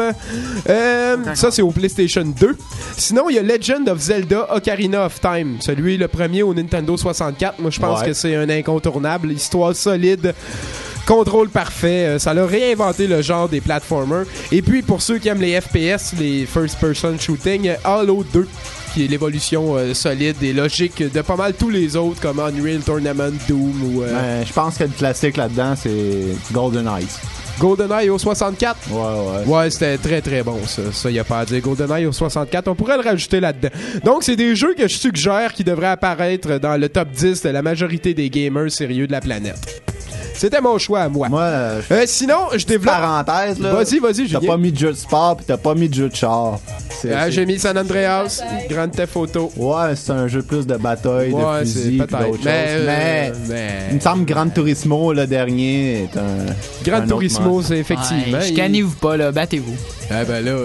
A: Euh, ça, c'est au PlayStation deux. Sinon, il y a Legend of Zelda Ocarina of Time. Celui, le premier au Nintendo soixante-quatre. Moi, je pense
D: Ouais.
A: que c'est un incontournable. Histoire solide. Contrôle parfait, euh, ça a réinventé le genre des platformers. Et puis pour ceux qui aiment les F P S, les first person shooting, euh, Halo deux qui est l'évolution euh, solide et logique de pas mal tous les autres comme Unreal Tournament, Doom ou euh,
D: Ouais, je pense que le classique là-dedans, c'est Golden Eyes.
A: GoldenEye au soixante-quatre.
D: Ouais, ouais.
A: Ouais, c'était très très bon ça. Ça, y a pas à dire. GoldenEye au soixante-quatre, on pourrait le rajouter là-dedans. Donc, c'est des jeux que je suggère qui devraient apparaître dans le top dix de la majorité des gamers sérieux de la planète. C'était mon choix à moi.
D: Moi, euh,
A: Euh, sinon, je développe...
D: parenthèse, là.
A: Vas-y, vas-y,
D: T'as
A: Julien.
D: pas mis de jeu de sport pis t'as pas mis de jeu de char. C'est-
A: Ah,
D: c'est-
A: j'ai mis San Andreas, Grand Theft Auto.
D: Ouais, c'est un jeu plus de bataille,
A: Ouais,
D: de
A: c'est
D: fusil, pis
A: peut-être.
D: d'autres
A: Mais,
D: choses.
A: euh,
D: Mais,
A: mais-
D: il me semble Gran Turismo, le dernier, est un...
A: Gran
D: un autre
A: Turismo,
D: monstre.
A: c'est effectivement.
B: Ouais,
A: il-
B: chicanez-vous pas, là, battez-vous.
A: Ah ben là,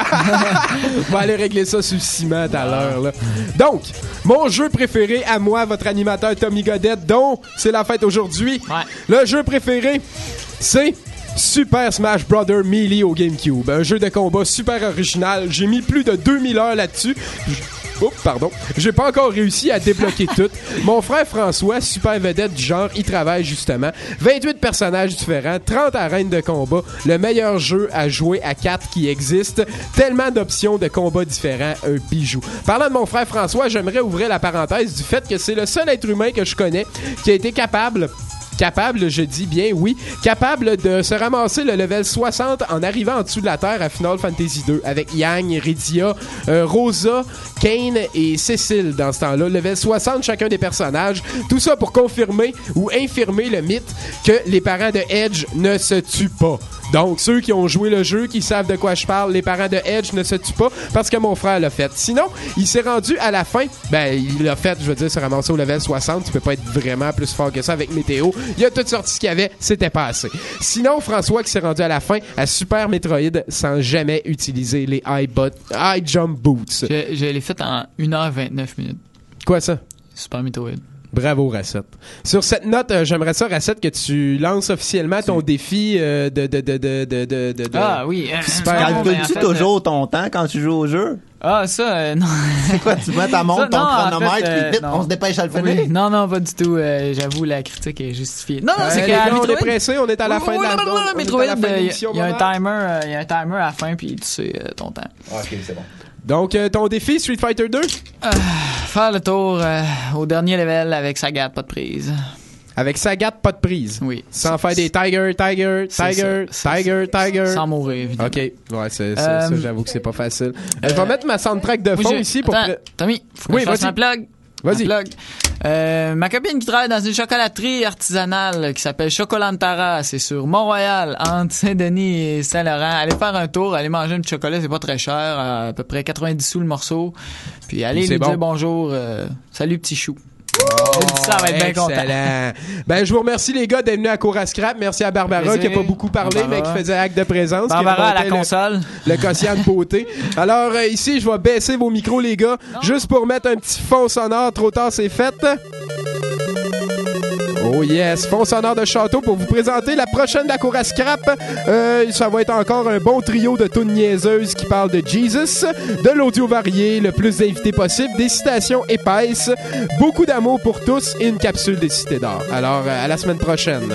A: on va aller régler ça sur le ciment tout à l'heure. Là. Donc, mon jeu préféré à moi, votre animateur Tommy Godette, dont c'est la fête aujourd'hui.
B: Ouais.
A: Le jeu préféré, c'est Super Smash Bros. Melee au GameCube. Un jeu de combat super original. J'ai mis plus de deux mille heures là-dessus. J- Oups, pardon. J'ai pas encore réussi à débloquer tout. Mon frère François, super vedette du genre, y travaille justement. vingt-huit personnages différents, trente arènes de combat, le meilleur jeu à jouer à quatre qui existe. Tellement d'options de combats différents, un bijou. Parlant de mon frère François, j'aimerais ouvrir la parenthèse du fait que c'est le seul être humain que je connais qui a été capable capable, je dis bien oui, capable de se ramasser le level soixante en arrivant en dessous de la Terre à Final Fantasy deux avec Yang, Rydia, euh, Rosa, Kane et Cécile dans ce temps-là. Level soixante chacun des personnages. Tout ça pour confirmer ou infirmer le mythe que les parents de Edge ne se tuent pas. Donc, ceux qui ont joué le jeu, qui savent de quoi je parle, les parents de Edge ne se tuent pas parce que mon frère l'a fait. Sinon, il s'est rendu à la fin. Ben, il l'a fait, je veux dire, se ramasser au level soixante. Tu peux pas être vraiment plus fort que ça avec Météo. Il a tout sorti ce qu'il y avait, c'était pas assez. Sinon, François qui s'est rendu à la fin à Super Metroid sans jamais utiliser les high, bot- high jump boots.
B: Je, je l'ai fait en une heure vingt-neuf minutes.
A: Quoi ça?
B: Super Metroid.
A: Bravo, Racette. Sur cette note, euh, j'aimerais ça, Racette, que tu lances officiellement ton défi euh, de, de, de, de, de, de, de...
B: Ah oui. Euh,
A: Super.
D: Calcules-tu toujours ton temps quand tu joues au jeu?
B: Ah, ça, euh, non.
D: C'est quoi, tu mets ta montre,
B: Ça,
D: ton
B: non, en
D: chronomètre,
B: fait, euh,
D: puis vite,
B: non.
D: on se dépêche à le finir?
B: Oui. Non, non, pas du tout. Euh, j'avoue, la critique est justifiée. Non, non,
A: Euh,
B: c'est
A: les
B: que
A: gars,
B: à
A: on
B: Metroid-
A: est pressé, on est à la fin de la,
B: Oui, oui, oui,
A: on est
B: Metroid,
A: à la fin de
B: il y
A: l'émission.
B: a- il y a un
A: maman.
B: timer, euh, il y a un timer à la fin, puis tu sais euh, ton temps.
D: Ok, c'est bon.
A: Donc, euh, ton défi, Street Fighter deux?
B: Euh, faire le tour euh, au dernier level avec Sagat, pas de prise.
A: Avec Sagat, pas de prise.
B: Oui.
A: Sans faire des Tiger, Tiger,
B: C'est
A: Tiger,
B: ça.
A: Tiger, Tiger.
B: Sans mourir, évidemment.
A: OK. Ouais, c'est, c'est-
B: Euh,
A: ça, j'avoue que c'est pas facile. Euh, je vais mettre ma soundtrack de
B: Oui,
A: fond
B: j'ai-
A: ici pour...
B: Attends,
A: pré-
B: Tommy, faut que
A: Oui,
B: je fasse
A: vas-y.
B: ma plug.
A: Vas-y.
B: Ma plug. Euh, ma copine qui travaille dans une chocolaterie artisanale qui s'appelle Chocolantara, c'est sur Mont-Royal, entre Saint-Denis et Saint-Laurent. Allez faire un tour, allez manger un chocolat, c'est pas très cher, à peu près quatre-vingt-dix sous le morceau. Puis allez
A: C'est
B: lui
A: bon.
B: dire bonjour, euh, salut petit chou. J'ai dit ça, elle va être bien content.
A: Excellent. Ben, je vous remercie, les gars, d'être venus à Cour à Scrap. Merci à Barbara,
B: Plaisir.
A: qui a pas beaucoup parlé,
B: Barbara.
A: mais qui faisait acte de présence.
B: Barbara
A: qui
B: à la
A: remontait
B: console.
A: Le, le quotient de beauté. Alors, euh, ici, je vais baisser vos micros, les gars, juste pour mettre un petit fond sonore. Trop tard, c'est fait. Oh yes, fond sonore de château pour vous présenter la prochaine de la Cour à Scrap. Euh, ça va être encore un bon trio de tunes niaiseuses qui parlent de Jesus, de l'audio varié, le plus d'invités possible, des citations épaisses, beaucoup d'amour pour tous et une capsule des cités d'or. Alors, euh, à la semaine prochaine.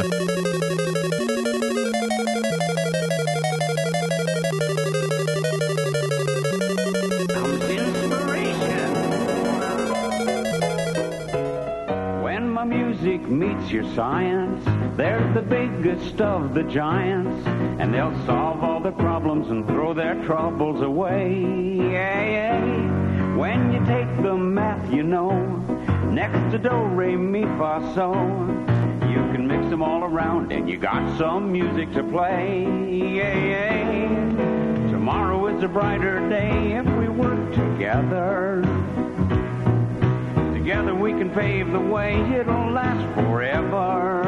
N: When my music meets your science, they're the biggest of the giants, and they'll solve all their problems and throw their troubles away. Yeah, yeah. When you take the math, you know, next to do, re, mi, fa, so, you can mix them all around and you got some music to play. Yeah, yeah. Tomorrow is a brighter day if we work together. Together we can pave the way, it'll last forever.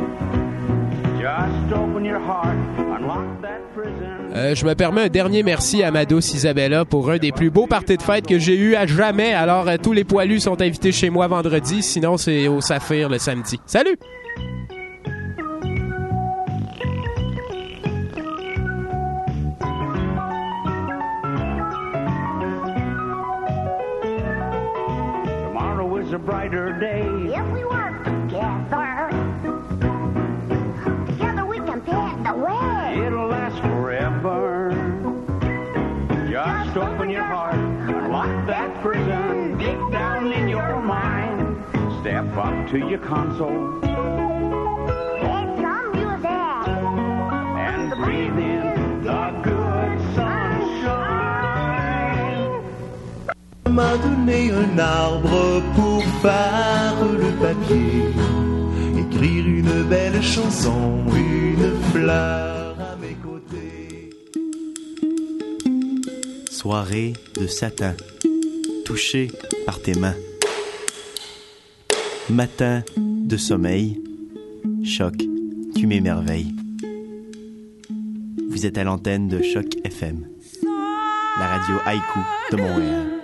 N: Just open your heart, unlock that prison.
A: Euh, je me permets un dernier merci à ma douce Isabella pour un des plus beaux parties de fête que j'ai eu à jamais. Alors, euh, tous les poilus sont invités chez moi vendredi, sinon c'est au Saphir le samedi. Salut!
N: Tomorrow is a brighter day
O: If we work together, together we can pave the way.
N: it'll last forever. Just open your heart, unlock that prison deep down in your mind. Step up to your console
O: Make some music
N: and breathe in the good sunshine.
P: M'a donné un arbre pour faire le papier, écrire une belle chanson, une fleur à mes côtés. Soirée de satin, touchée par tes mains. Matin de sommeil, choc, tu m'émerveilles. Vous êtes à l'antenne de Choc F M, la radio haïku de Montréal.